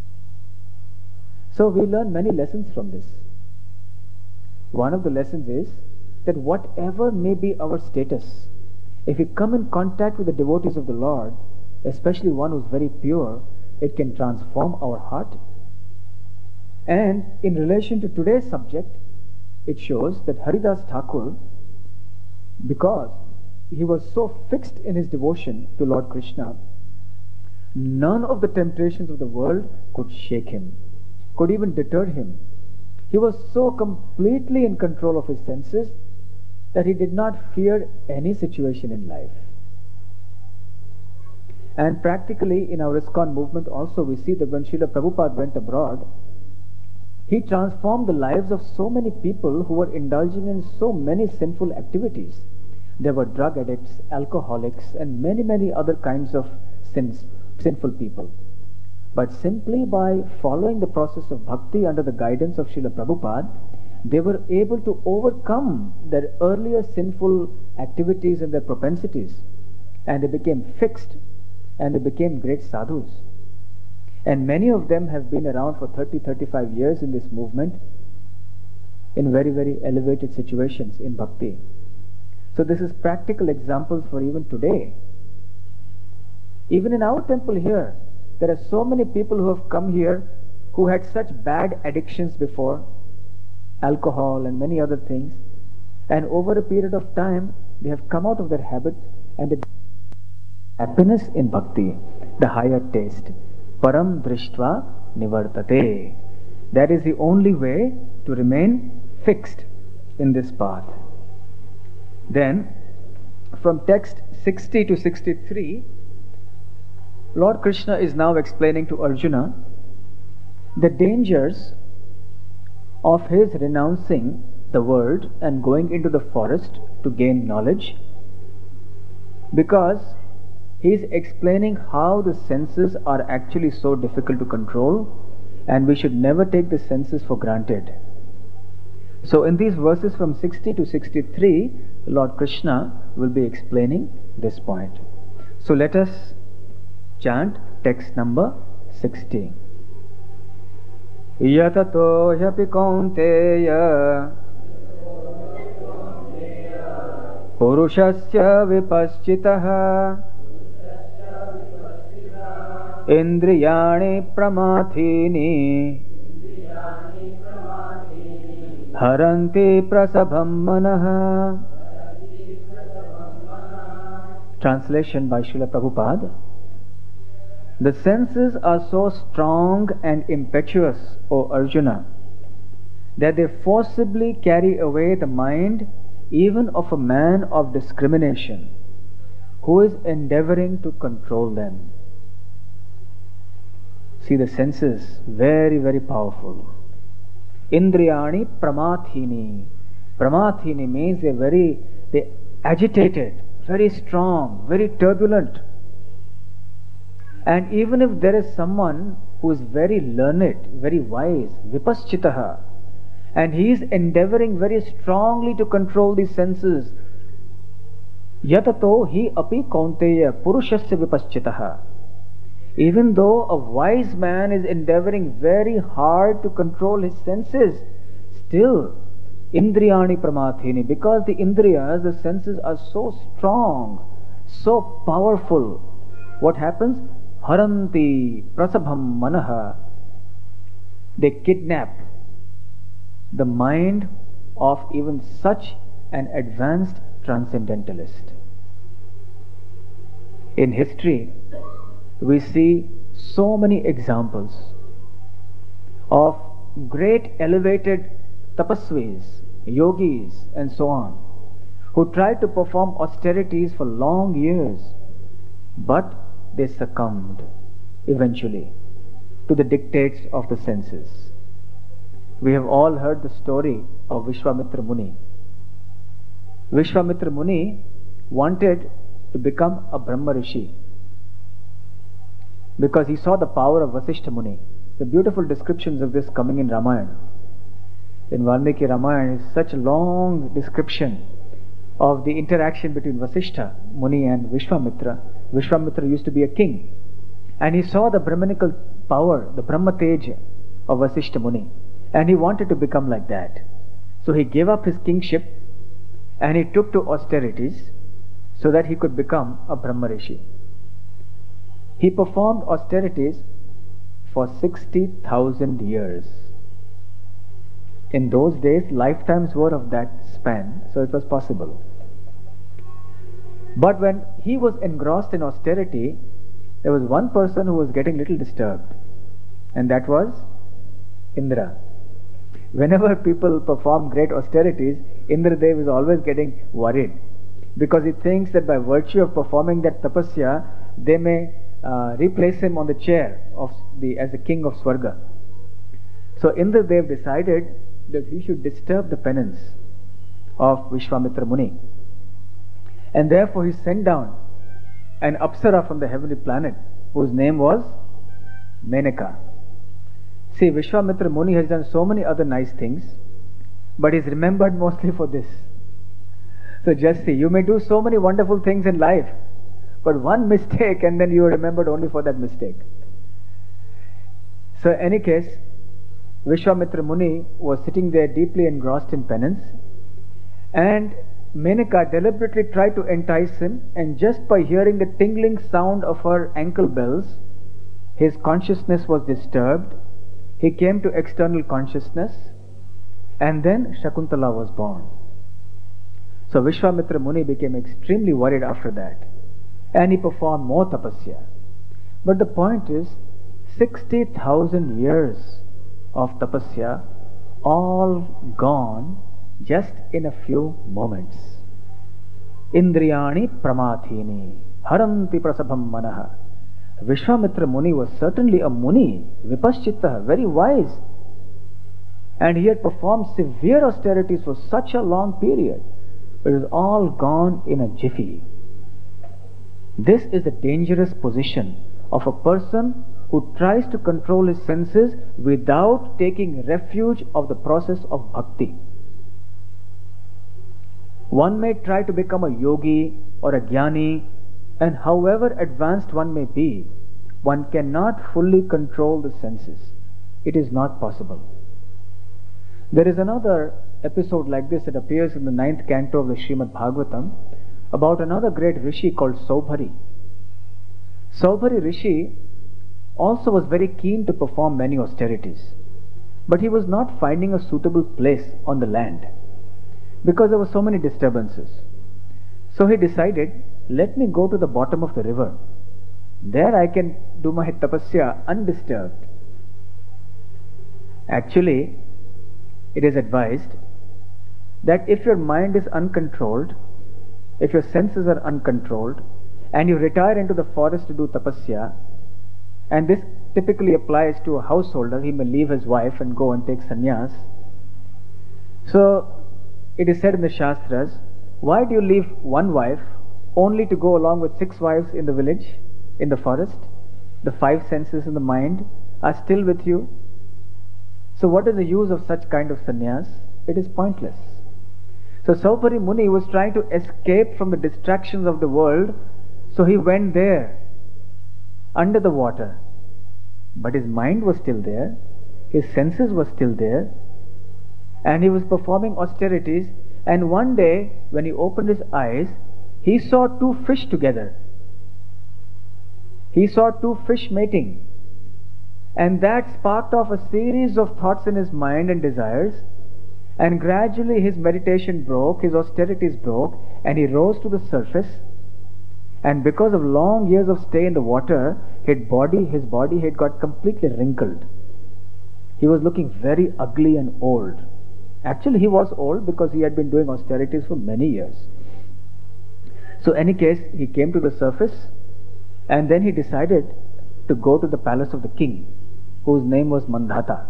So we learn many lessons from this. One of the lessons is that whatever may be our status, if we come in contact with the devotees of the Lord, especially one who is very pure, it can transform our heart. And in relation to today's subject, it shows that Haridas Thakur, because he was so fixed in his devotion to Lord Krishna, none of the temptations of the world could shake him, could even deter him. He was so completely in control of his senses that he did not fear any situation in life. And practically in our ISKCON movement also we see that when Srila Prabhupada went abroad, he transformed the lives of so many people who were indulging in so many sinful activities. There were drug addicts, alcoholics, and many, many other kinds of sins, sinful people. But simply by following the process of bhakti under the guidance of Srila Prabhupada, they were able to overcome their earlier sinful activities and their propensities, and they became fixed, and they became great sadhus. And many of them have been around for thirty to thirty-five years in this movement in very, very elevated situations in bhakti. So this is practical examples for even today. Even in our temple here, there are so many people who have come here who had such bad addictions before, alcohol and many other things, and over a period of time they have come out of their habit and they happiness in bhakti, the higher taste. Param drishtva nivartate. That is the only way to remain fixed in this path. Then, from text sixty to sixty-three, Lord Krishna is now explaining to Arjuna the dangers of his renouncing the world and going into the forest to gain knowledge, because he is explaining how the senses are actually so difficult to control and we should never take the senses for granted. So in these verses from sixty to sixty-three, Lord Krishna will be explaining this point. So let us chant text number sixty. Yatato hyapi kaunteya purushasya vipaschitaha indriyani pramathini haranti prasabham manaha. Translation by Srila Prabhupada. The senses are so strong and impetuous, O Arjuna, that they forcibly carry away the mind even of a man of discrimination who is endeavoring to control them. See, the senses, very, very powerful. Indriyani pramathini. Pramathini means they're very, they agitated, very strong, very turbulent. And even if there is someone who is very learned, very wise, vipaschitaha, and he is endeavoring very strongly to control these senses, yatato hi api kaunteya purushasya vipaschitaha. Even though a wise man is endeavoring very hard to control his senses, still indriyani pramathini, because the indriyas, the senses are so strong, so powerful, what happens? Haranti prasabham manaha. They kidnap the mind of even such an advanced transcendentalist. In history, we see so many examples of great elevated tapasvis, yogis, and so on, who tried to perform austerities for long years, but they succumbed eventually to the dictates of the senses. We have all heard the story of Vishwamitra Muni. Vishwamitra Muni wanted to become a Brahma Rishi because he saw the power of Vasishtha Muni. The beautiful descriptions of this coming in Ramayana. In Valmiki Ramayana is such a long description of the interaction between Vasishtha Muni and Vishwamitra. Vishwamitra used to be a king, and he saw the Brahmanical power, the Brahma Tej of Vasishtha Muni, and he wanted to become like that. So he gave up his kingship and he took to austerities so that he could become a Brahma Rishi. He performed austerities for sixty thousand years. In those days, lifetimes were of that span, so it was possible. But when he was engrossed in austerity, there was one person who was getting little disturbed, and that was Indra. Whenever people perform great austerities, Indradev is always getting worried, because he thinks that by virtue of performing that tapasya, they may uh, replace him on the chair of the as the king of Swarga. So Indradev decided that he should disturb the penance of Vishwamitra Muni. And therefore he sent down an Apsara from the heavenly planet whose name was Menaka. See, Vishwamitra Muni has done so many other nice things, but he's remembered mostly for this. So just see, you may do so many wonderful things in life, but one mistake and then you are remembered only for that mistake. So in any case, Vishwamitra Muni was sitting there deeply engrossed in penance, and Menaka deliberately tried to entice him, and just by hearing the tingling sound of her ankle bells, his consciousness was disturbed. He came to external consciousness, and then Shakuntala was born. So Vishwamitra Muni became extremely worried after that, and he performed more tapasya. But the point is, sixty thousand years of tapasya, all gone just in a few moments. Indriyani pramathini haranti prasabham manaha. Vishwamitra Muni was certainly a Muni, Vipaschitta, very wise. And he had performed severe austerities for such a long period. But it was all gone in a jiffy. This is the dangerous position of a person who tries to control his senses without taking refuge of the process of bhakti. One may try to become a yogi or a jnani, and however advanced one may be, one cannot fully control the senses. It is not possible. There is another episode like this that appears in the ninth canto of the Srimad Bhagavatam about another great rishi called Saubhari. Saubhari Rishi also was very keen to perform many austerities, but he was not finding a suitable place on the land because there were so many disturbances. So he decided, let me go to the bottom of the river. There I can do my tapasya undisturbed. Actually, it is advised that if your mind is uncontrolled, if your senses are uncontrolled, and you retire into the forest to do tapasya, and this typically applies to a householder, he may leave his wife and go and take sannyas. So, it is said in the Shastras, why do you leave one wife only to go along with six wives in the village, in the forest? The five senses in the mind are still with you. So what is the use of such kind of sannyas? It is pointless. So Saubhari Muni was trying to escape from the distractions of the world, so he went there, under the water. But his mind was still there, his senses were still there, and he was performing austerities, and one day, when he opened his eyes, he saw two fish together. He saw two fish mating. And that sparked off a series of thoughts in his mind and desires, and gradually his meditation broke, his austerities broke, and he rose to the surface. And because of long years of stay in the water, his body, his body had got completely wrinkled. He was looking very ugly and old. Actually, he was old because he had been doing austerities for many years. So, in any case, he came to the surface, and then he decided to go to the palace of the king, whose name was Mandhata.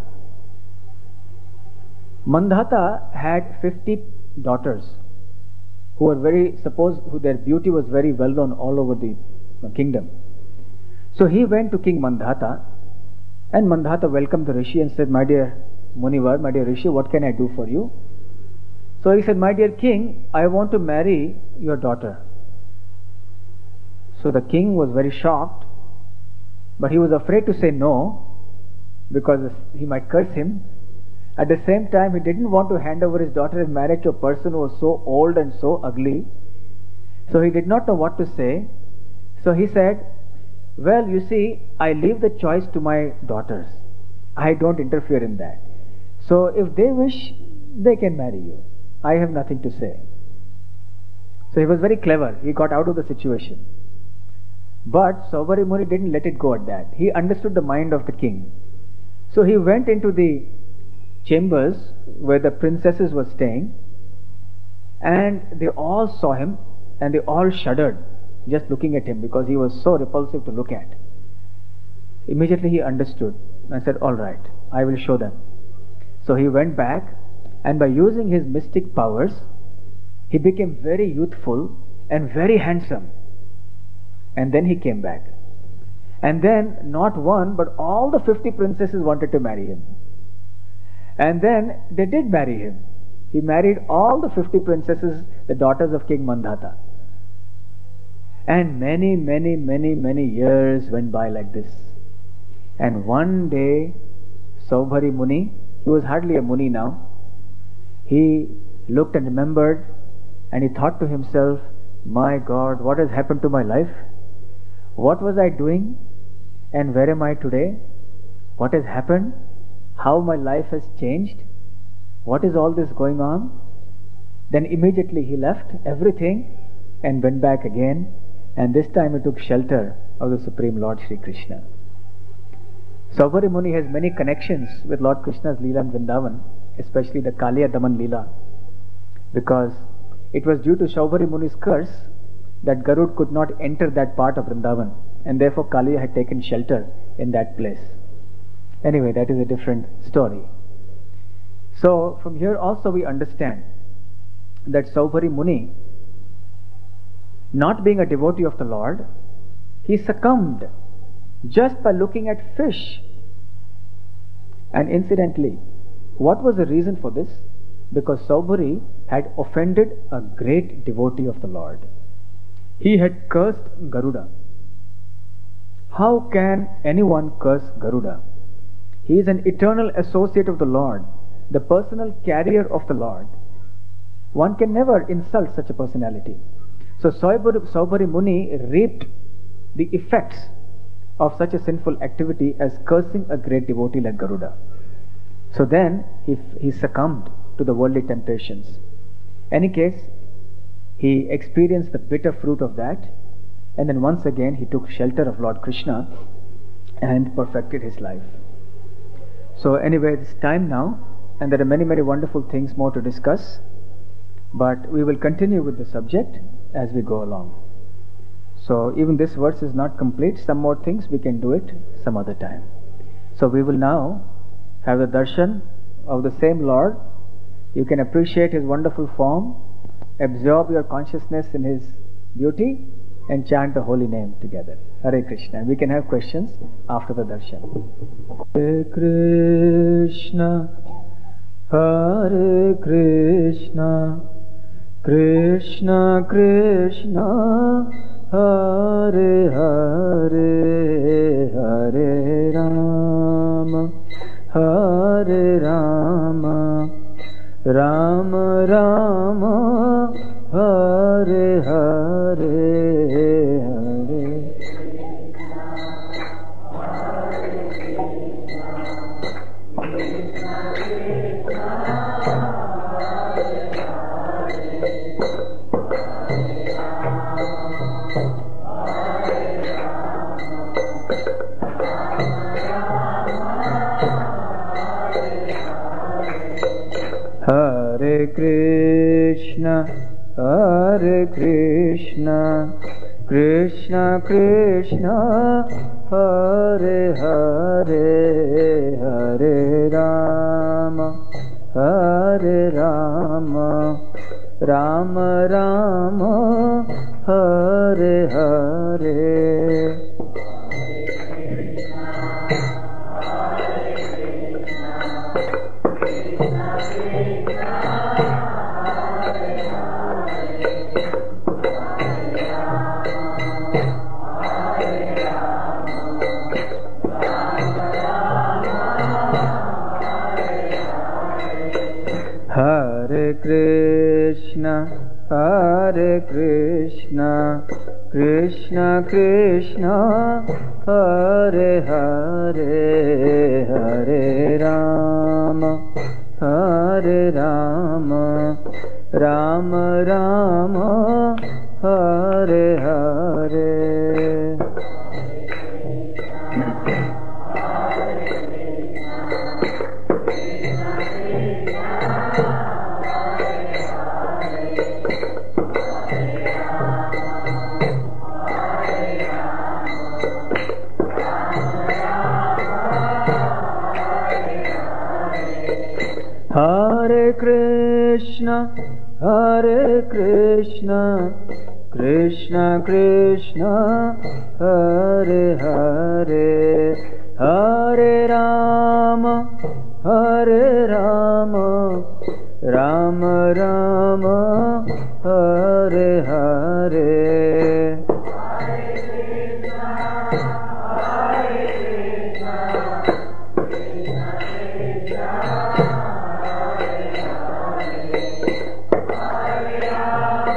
Mandhata had fifty daughters who were very, suppose who their beauty was very well known all over the kingdom. So he went to King Mandhata, and Mandhata welcomed the Rishi and said, my dear Munivar, my dear Rishi, what can I do for you? So he said, my dear king, I want to marry your daughter. So the king was very shocked, but he was afraid to say no, because he might curse him. At the same time, he didn't want to hand over his daughter in marriage to a person who was so old and so ugly. So he did not know what to say. So he said, well, you see, I leave the choice to my daughters. I don't interfere in that. So if they wish, they can marry you. I have nothing to say. So he was very clever. He got out of the situation. But Saubhari Muni didn't let it go at that. He understood the mind of the king. So he went into the chambers where the princesses were staying, and they all saw him, and they all shuddered just looking at him because he was so repulsive to look at. Immediately he understood and said, all right, I will show them. So he went back, and by using his mystic powers, he became very youthful and very handsome. And then he came back. And then not one, but all the fifty princesses wanted to marry him. And then they did marry him. He married all the fifty princesses, the daughters of King Mandhata. And many, many, many, many years went by like this. And one day, Saubhari Muni, he was hardly a Muni now, he looked and remembered and he thought to himself, my God, what has happened to my life? What was I doing? And where am I today? What has happened? How my life has changed? What is all this going on? Then immediately he left everything and went back again, and this time he took shelter of the Supreme Lord Sri Krishna. Saubhari Muni has many connections with Lord Krishna's Leela in Vrindavan, especially the Kaliya Daman Leela, because it was due to Saubhari Muni's curse that Garud could not enter that part of Vrindavan, and therefore Kaliya had taken shelter in that place. Anyway, that is a different story. So from here also we understand that Saubhari Muni, not being a devotee of the Lord, he succumbed just by looking at fish. And incidentally, what was the reason for this? Because Saubhari had offended a great devotee of the Lord. He had cursed Garuda. How can anyone curse Garuda? He is an eternal associate of the Lord, the personal carrier of the Lord. One can never insult such a personality. So Saubhari, Saubhari Muni reaped the effects of such a sinful activity as cursing a great devotee like Garuda. So then he, he succumbed to the worldly temptations. Any case, he experienced the bitter fruit of that, and then once again he took shelter of Lord Krishna and perfected his life. So anyway, it's time now, and there are many, many wonderful things more to discuss, but we will continue with the subject as we go along. So even this verse is not complete. Some more things we can do it some other time. So we will now have the darshan of the same Lord. You can appreciate His wonderful form, absorb your consciousness in His beauty, and chant the holy name together. Hare Krishna. We can have questions after the darshan. Hare Krishna, Hare Krishna, Krishna Krishna, Hare Hare, Hare Rama, Hare Rama, Rama Rama, Hare Hare, Hare. Hare Krishna, Hare Krishna, Krishna Krishna, Hare Hare, Hare Rama, Hare Rama, Rama Rama, Hare Hare. Hare Krishna, Hare Krishna, Krishna Krishna, Hare Hare, Hare Rama, Hare Rama, Rama Rama, Hare Hare. Hare Krishna, Hare Krishna, Krishna Krishna, Hare Hare, Hare Rama, Hare Rama, Rama Rama, Hare Hare. Hare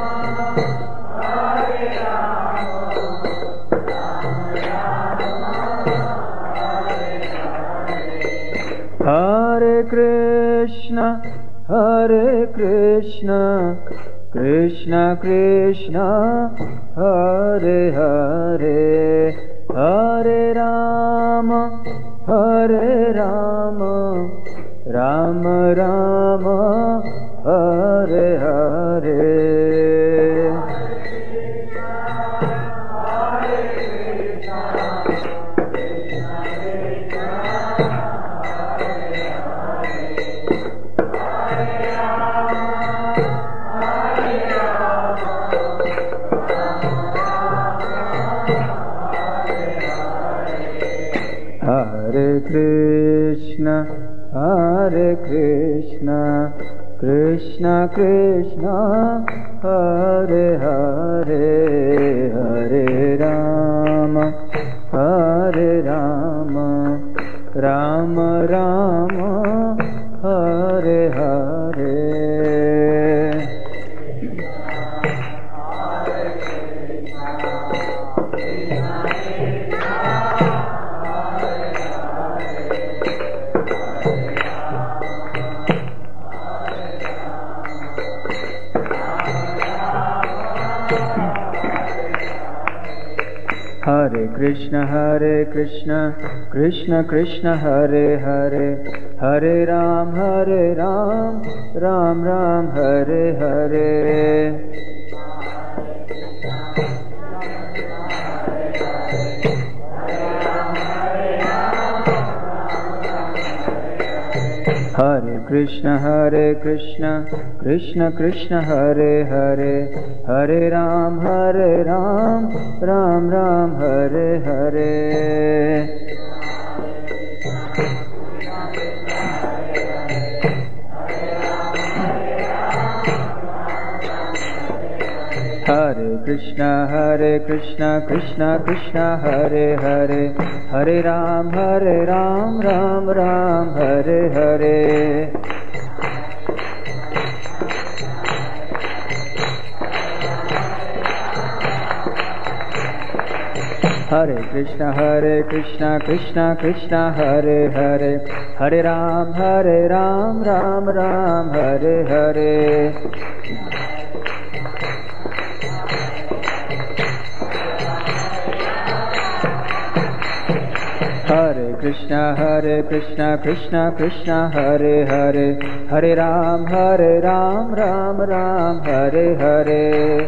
Krishna, Hare Krishna, Krishna Krishna, Hare Hare, Hare Rama, Hare Rama, Rama Rama, Hare Hare. Hare Krishna, Hare Krishna, Krishna Krishna, Hare Hare, Hare Rama, Hare Rama, Rama Rama, Hare Hare. Hare Krishna, Hare Krishna, Krishna Krishna, Hare Hare, Hare Ram, Hare Ram, Ram Ram, Hare Hare. Hare Krishna, Hare Krishna, Krishna Krishna, Hare Hare, Hare Ram, Hare Ram, Ram Ram, Hare Hare. Hare Krishna, Hare Krishna, Krishna Krishna, Hare Hare, Hare Ram, Hare Ram, Ram Ram, Hare Hare. Hare Krishna, Hare Krishna, Krishna Krishna, Hare Hare, Hare Ram, Hare Ram, Ram Ram, Hare Hare. Hare Krishna, Hare Krishna, Krishna Krishna, Hare Hare, Hare Ram, Hare Ram, Ram Ram, Hare Hare.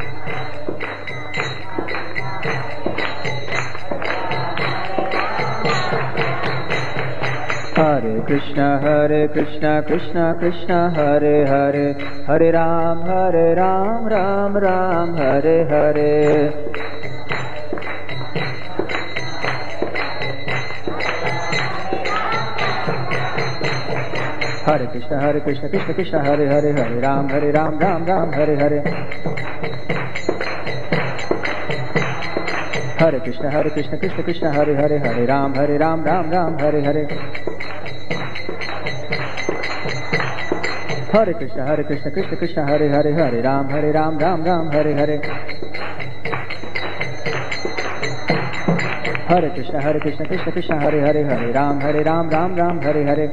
Hare Krishna, Hare Krishna, Krishna Krishna, Hare Hare, Hare Ram, Hare Ram, Ram Ram, Hare Hare. Hare Krishna, Hare Krishna, Krishna Krishna, Hare Hare, Hare Ram, Hare Ram, Ram Ram, Hare Hare. Hare Krishna, Hare Krishna, Krishna Krishna, Hare Hare, Hare Ram, Hare Ram, Ram Ram, Hare Hare. Hare Krishna, Hare Krishna, Krishna Krishna, Hare Hare, Hare Ram, Hare Ram, Ram Ram, Hare Hare. Hare Krishna, Hare Krishna, Krishna Krishna, Hare Hare, Hare Ram, Hare Ram, Ram Ram, Hare Hare.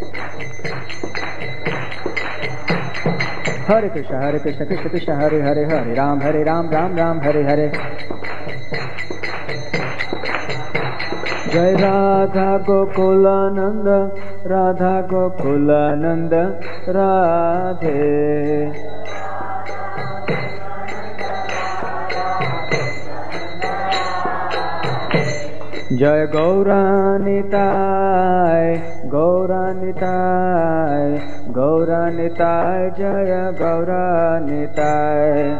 Hare Krishna, Hare Krishna, Krishna Krishna, Hare Hare, Hare Ram, Hare Ram, Ram Ram, Hare Hare. Jai Radha Gokulananda, Radha Gokulananda, Radhe. Jai Gauranitai, Gauranitai, Gauranitai, Jaya Gauranitai.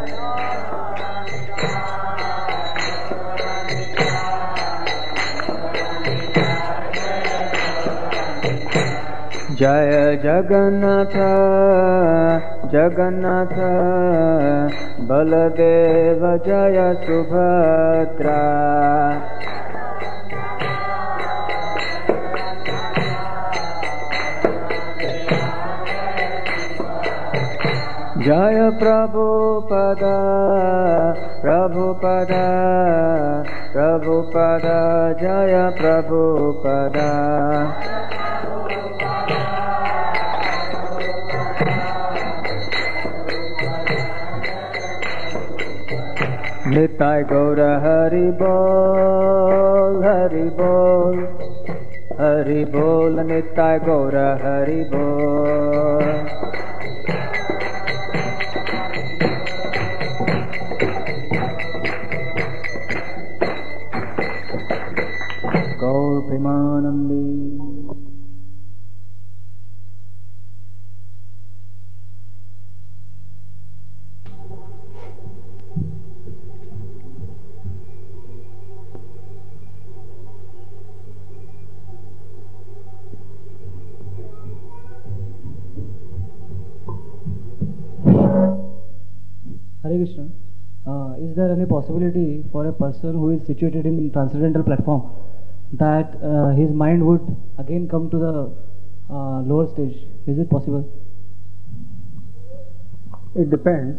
Jaya Jagannatha, Jagannatha, Baladeva, Jaya Subhadra. Jaya Prabhupada, Prabhupada, Prabhupada, Jaya Prabhupada. Nitai Gaura Hari Bol, Hari Bol, Hari Bol, Nitai Gaura Hari Bol. Gaur Premanandi. Hare Krishna. Uh, is there any possibility for a person who is situated in transcendental platform that uh, his mind would again come to the uh, lower stage? Is it possible? It depends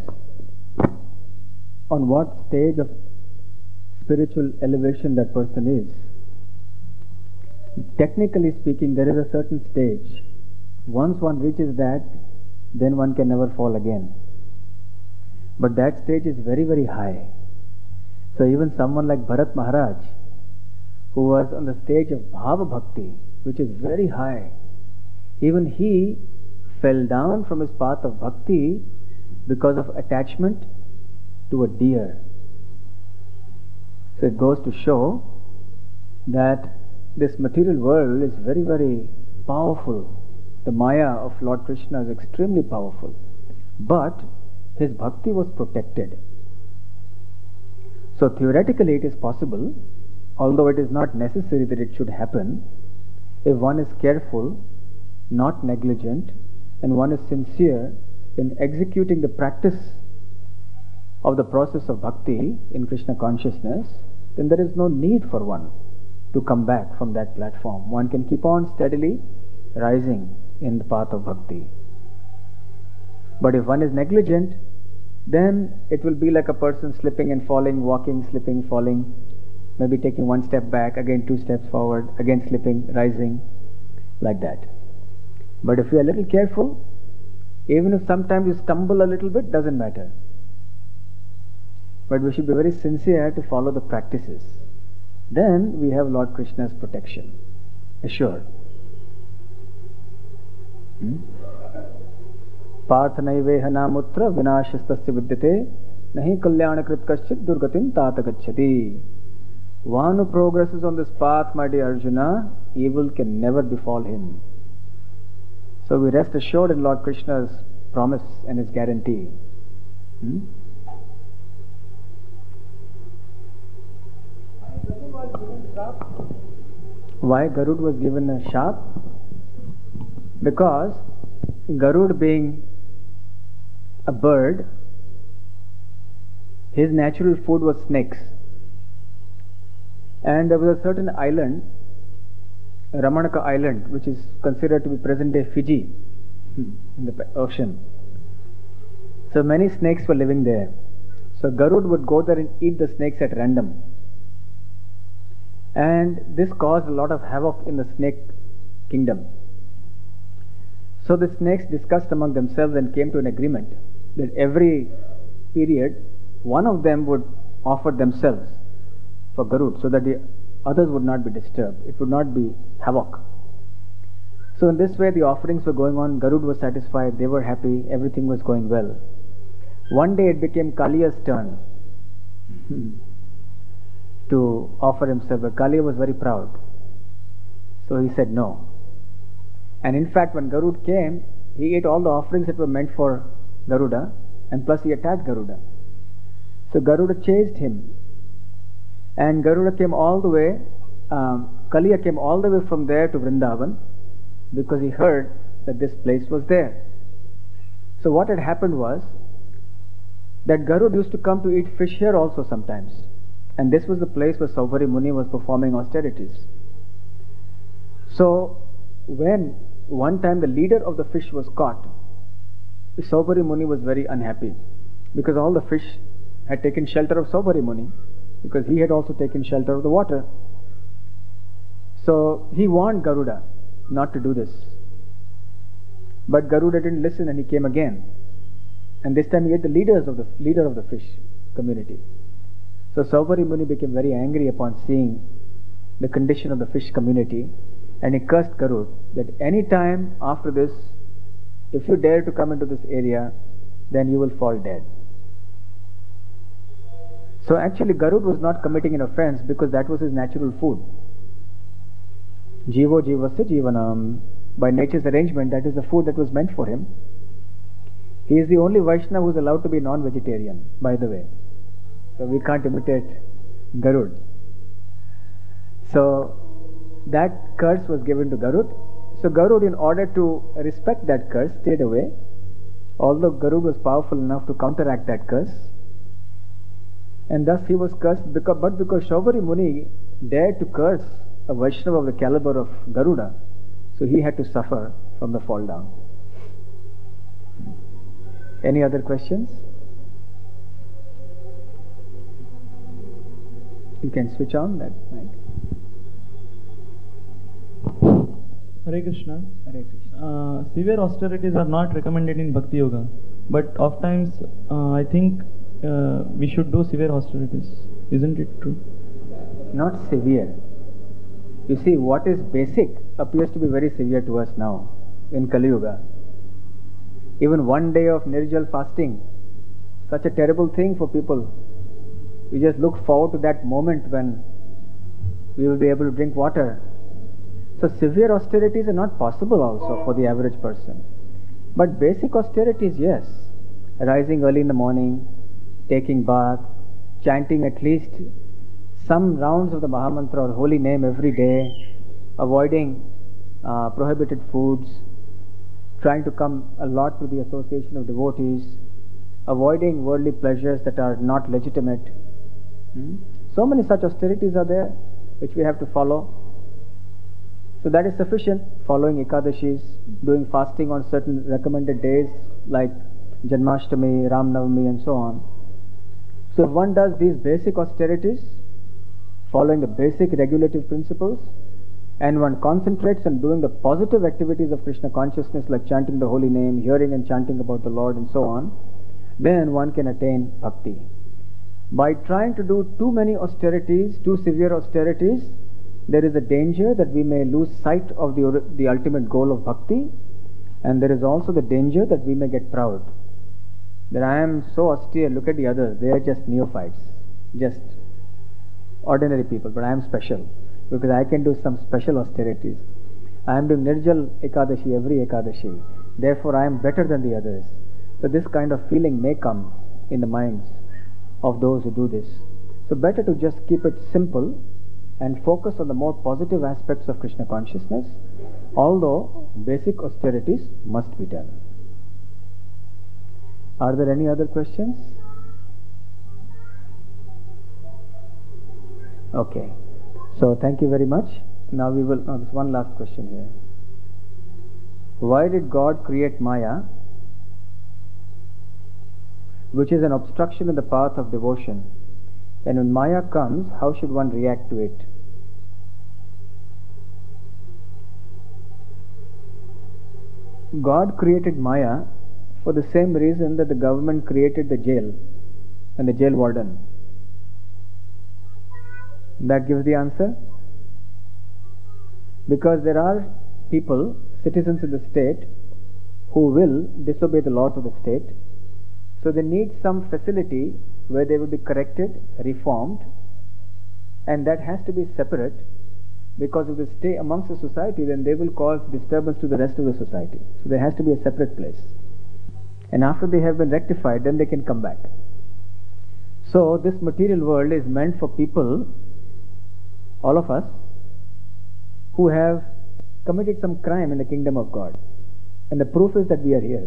on what stage of spiritual elevation that person is. Technically speaking, there is a certain stage. Once one reaches that, then one can never fall again. But that stage is very, very high. So even someone like Bharat Maharaj, who was on the stage of Bhava Bhakti, which is very high, even he fell down from his path of Bhakti because of attachment to a deer. So it goes to show that this material world is very, very powerful. The Maya of Lord Krishna is extremely powerful. But his bhakti was protected. So theoretically it is possible, although it is not necessary that it should happen, if one is careful, not negligent, and one is sincere in executing the practice of the process of bhakti in Krishna consciousness, then there is no need for one to come back from that platform. One can keep on steadily rising in the path of bhakti. But if one is negligent, then it will be like a person slipping and falling, walking, slipping, falling, maybe taking one step back, again two steps forward, again slipping, rising, like that. But if you are a little careful, even if sometimes you stumble a little bit, doesn't matter. But we should be very sincere to follow the practices. Then we have Lord Krishna's protection assured. Hmm? Parthanaiveha namutra vinashastasya vidyate nahi kalyanakrit kaschit durgatim tata gacchati. One who progresses on this path, my dear Arjuna, evil can never befall him. So we rest assured in Lord Krishna's promise and his guarantee. Hmm? Why Garud was given a shap? Because Garud, being a bird, his natural food was snakes. And there was a certain island, Ramanaka Island, which is considered to be present-day Fiji in the ocean. So many snakes were living there. So Garud would go there and eat the snakes at random. And this caused a lot of havoc in the snake kingdom. So the snakes discussed among themselves and came to an agreement that every period one of them would offer themselves for Garud so that the others would not be disturbed. It would not be havoc. So in this way the offerings were going on. Garud was satisfied, they were happy, everything was going well. One day it became Kaliya's turn to offer himself, but Kaliya was very proud. So he said no. And in fact, when Garud came, he ate all the offerings that were meant for Garuda, and plus he attacked Garuda. So Garuda chased him, and Garuda came all the way, um, Kaliya came all the way from there to Vrindavan, because he heard that this place was there. So what had happened was that Garud used to come to eat fish here also sometimes, and this was the place where Saubhari Muni was performing austerities. So when one time the leader of the fish was caught, Saubhari Muni was very unhappy, because all the fish had taken shelter of Saubhari Muni, because he had also taken shelter of the water. So he warned Garuda not to do this. But Garuda didn't listen, and he came again. And this time he ate the leaders of the leader of the fish community. So Saubhari Muni became very angry upon seeing the condition of the fish community, and he cursed Garud that any time after this, if you dare to come into this area, then you will fall dead. So actually Garud was not committing an offense because that was his natural food. Jivo jivasya jivanam. By nature's arrangement, that is the food that was meant for him. He is the only Vaishnava who is allowed to be non-vegetarian, by the way. So we can't imitate Garud. So that curse was given to Garud. So Garud, in order to respect that curse, stayed away. Although Garud was powerful enough to counteract that curse, and thus he was cursed. Because, but because Saubhari Muni dared to curse a Vaishnava of the caliber of Garuda, so he had to suffer from the fall down. Any other questions? You can switch on that mic. Hare Krishna. Hare Krishna. Uh, severe austerities are not recommended in Bhakti Yoga, but oftentimes uh, I think uh, we should do severe austerities. Isn't it true? Not severe. You see, what is basic appears to be very severe to us now in Kali Yuga. Even one day of Nirjal fasting, such a terrible thing for people. We just look forward to that moment when we will be able to drink water. So severe austerities are not possible also for the average person. But basic austerities, yes. Rising early in the morning, taking bath, chanting at least some rounds of the Mahamantra or holy name every day, avoiding uh, prohibited foods, trying to come a lot to the association of devotees, avoiding worldly pleasures that are not legitimate. Hmm? So many such austerities are there which we have to follow. So that is sufficient. Following Ekadashis, doing fasting on certain recommended days like Janmashtami, Ram Navami and so on. So if one does these basic austerities, following the basic regulative principles, and one concentrates on doing the positive activities of Krishna consciousness like chanting the holy name, hearing and chanting about the Lord and so on, then one can attain bhakti. By trying to do too many austerities, too severe austerities, there is a danger that we may lose sight of the, the ultimate goal of bhakti, and there is also the danger that we may get proud. That I am so austere, look at the others, they are just neophytes, just ordinary people, but I am special because I can do some special austerities. I am doing Nirjal Ekadashi every Ekadashi, therefore I am better than the others. So this kind of feeling may come in the minds of those who do this. So better to just keep it simple and focus on the more positive aspects of Krishna consciousness, although basic austerities must be done. Are there any other questions? Okay. So thank you very much. Now we will, oh, there's one last question here. Why did God create Maya, which is an obstruction in the path of devotion? And when Maya comes, how should one react to it? God created Maya for the same reason that the government created the jail and the jail warden. That gives the answer. Because there are people, citizens in the state, who will disobey the laws of the state. So they need some facility where they will be corrected, reformed, and that has to be separate, because if they stay amongst the society, then they will cause disturbance to the rest of the society. So there has to be a separate place. And after they have been rectified, then they can come back. So this material world is meant for people, all of us, who have committed some crime in the kingdom of God. And the proof is that we are here.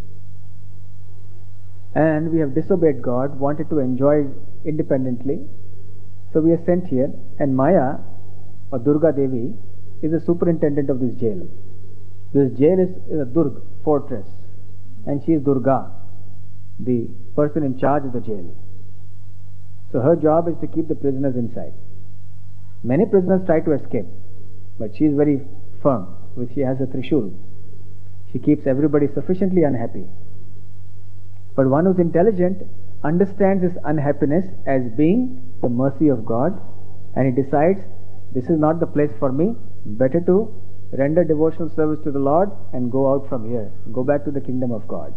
And we have disobeyed God, wanted to enjoy independently. So we are sent here, and Maya, or Durga Devi, is the superintendent of this jail. This jail is, is a Durg, fortress, and she is Durga, the person in charge of the jail. So her job is to keep the prisoners inside. Many prisoners try to escape, but she is very firm, which she has a trishul. She keeps everybody sufficiently unhappy. But one who is intelligent understands his unhappiness as being the mercy of God, and he decides, this is not the place for me, better to render devotional service to the Lord and go out from here, go back to the kingdom of God.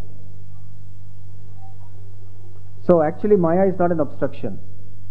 So actually Maya is not an obstruction.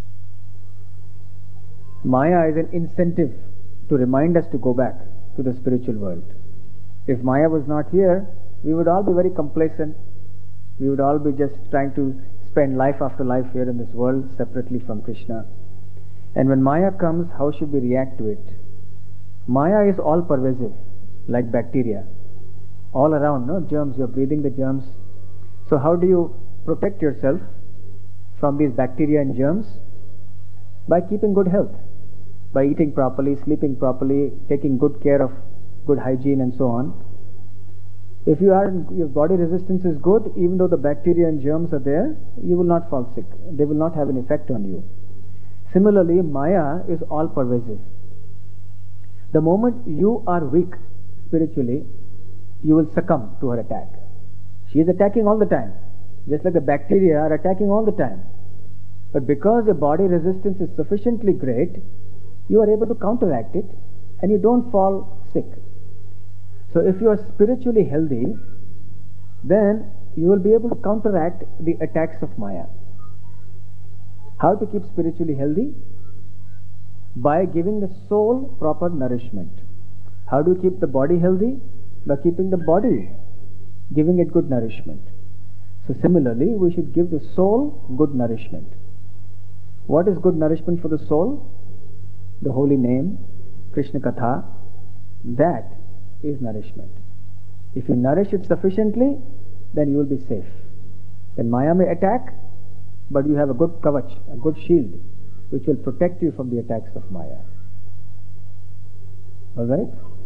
Maya is an incentive to remind us to go back to the spiritual world. If Maya was not here, we would all be very complacent. We would all be just trying to spend life after life here in this world separately from Krishna. And when Maya comes, how should we react to it? Maya is all pervasive, like bacteria. All around, no? Germs, you're breathing the germs. So how do you protect yourself from these bacteria and germs? By keeping good health, by eating properly, sleeping properly, taking good care of good hygiene and so on. If you are, your body resistance is good, even though the bacteria and germs are there, you will not fall sick. They will not have an effect on you. Similarly, Maya is all pervasive. The moment you are weak spiritually, you will succumb to her attack. She is attacking all the time, just like the bacteria are attacking all the time. But because your body resistance is sufficiently great, you are able to counteract it and you don't fall sick. So if you are spiritually healthy, then you will be able to counteract the attacks of Maya. How to keep spiritually healthy? By giving the soul proper nourishment. How do you keep the body healthy? By keeping the body, giving it good nourishment. So similarly, we should give the soul good nourishment. What is good nourishment for the soul? The holy name, Krishna Katha. That is nourishment. If you nourish it sufficiently, then you will be safe. Then Maya may attack, but you have a good kavach, a good shield, which will protect you from the attacks of Maya. Alright?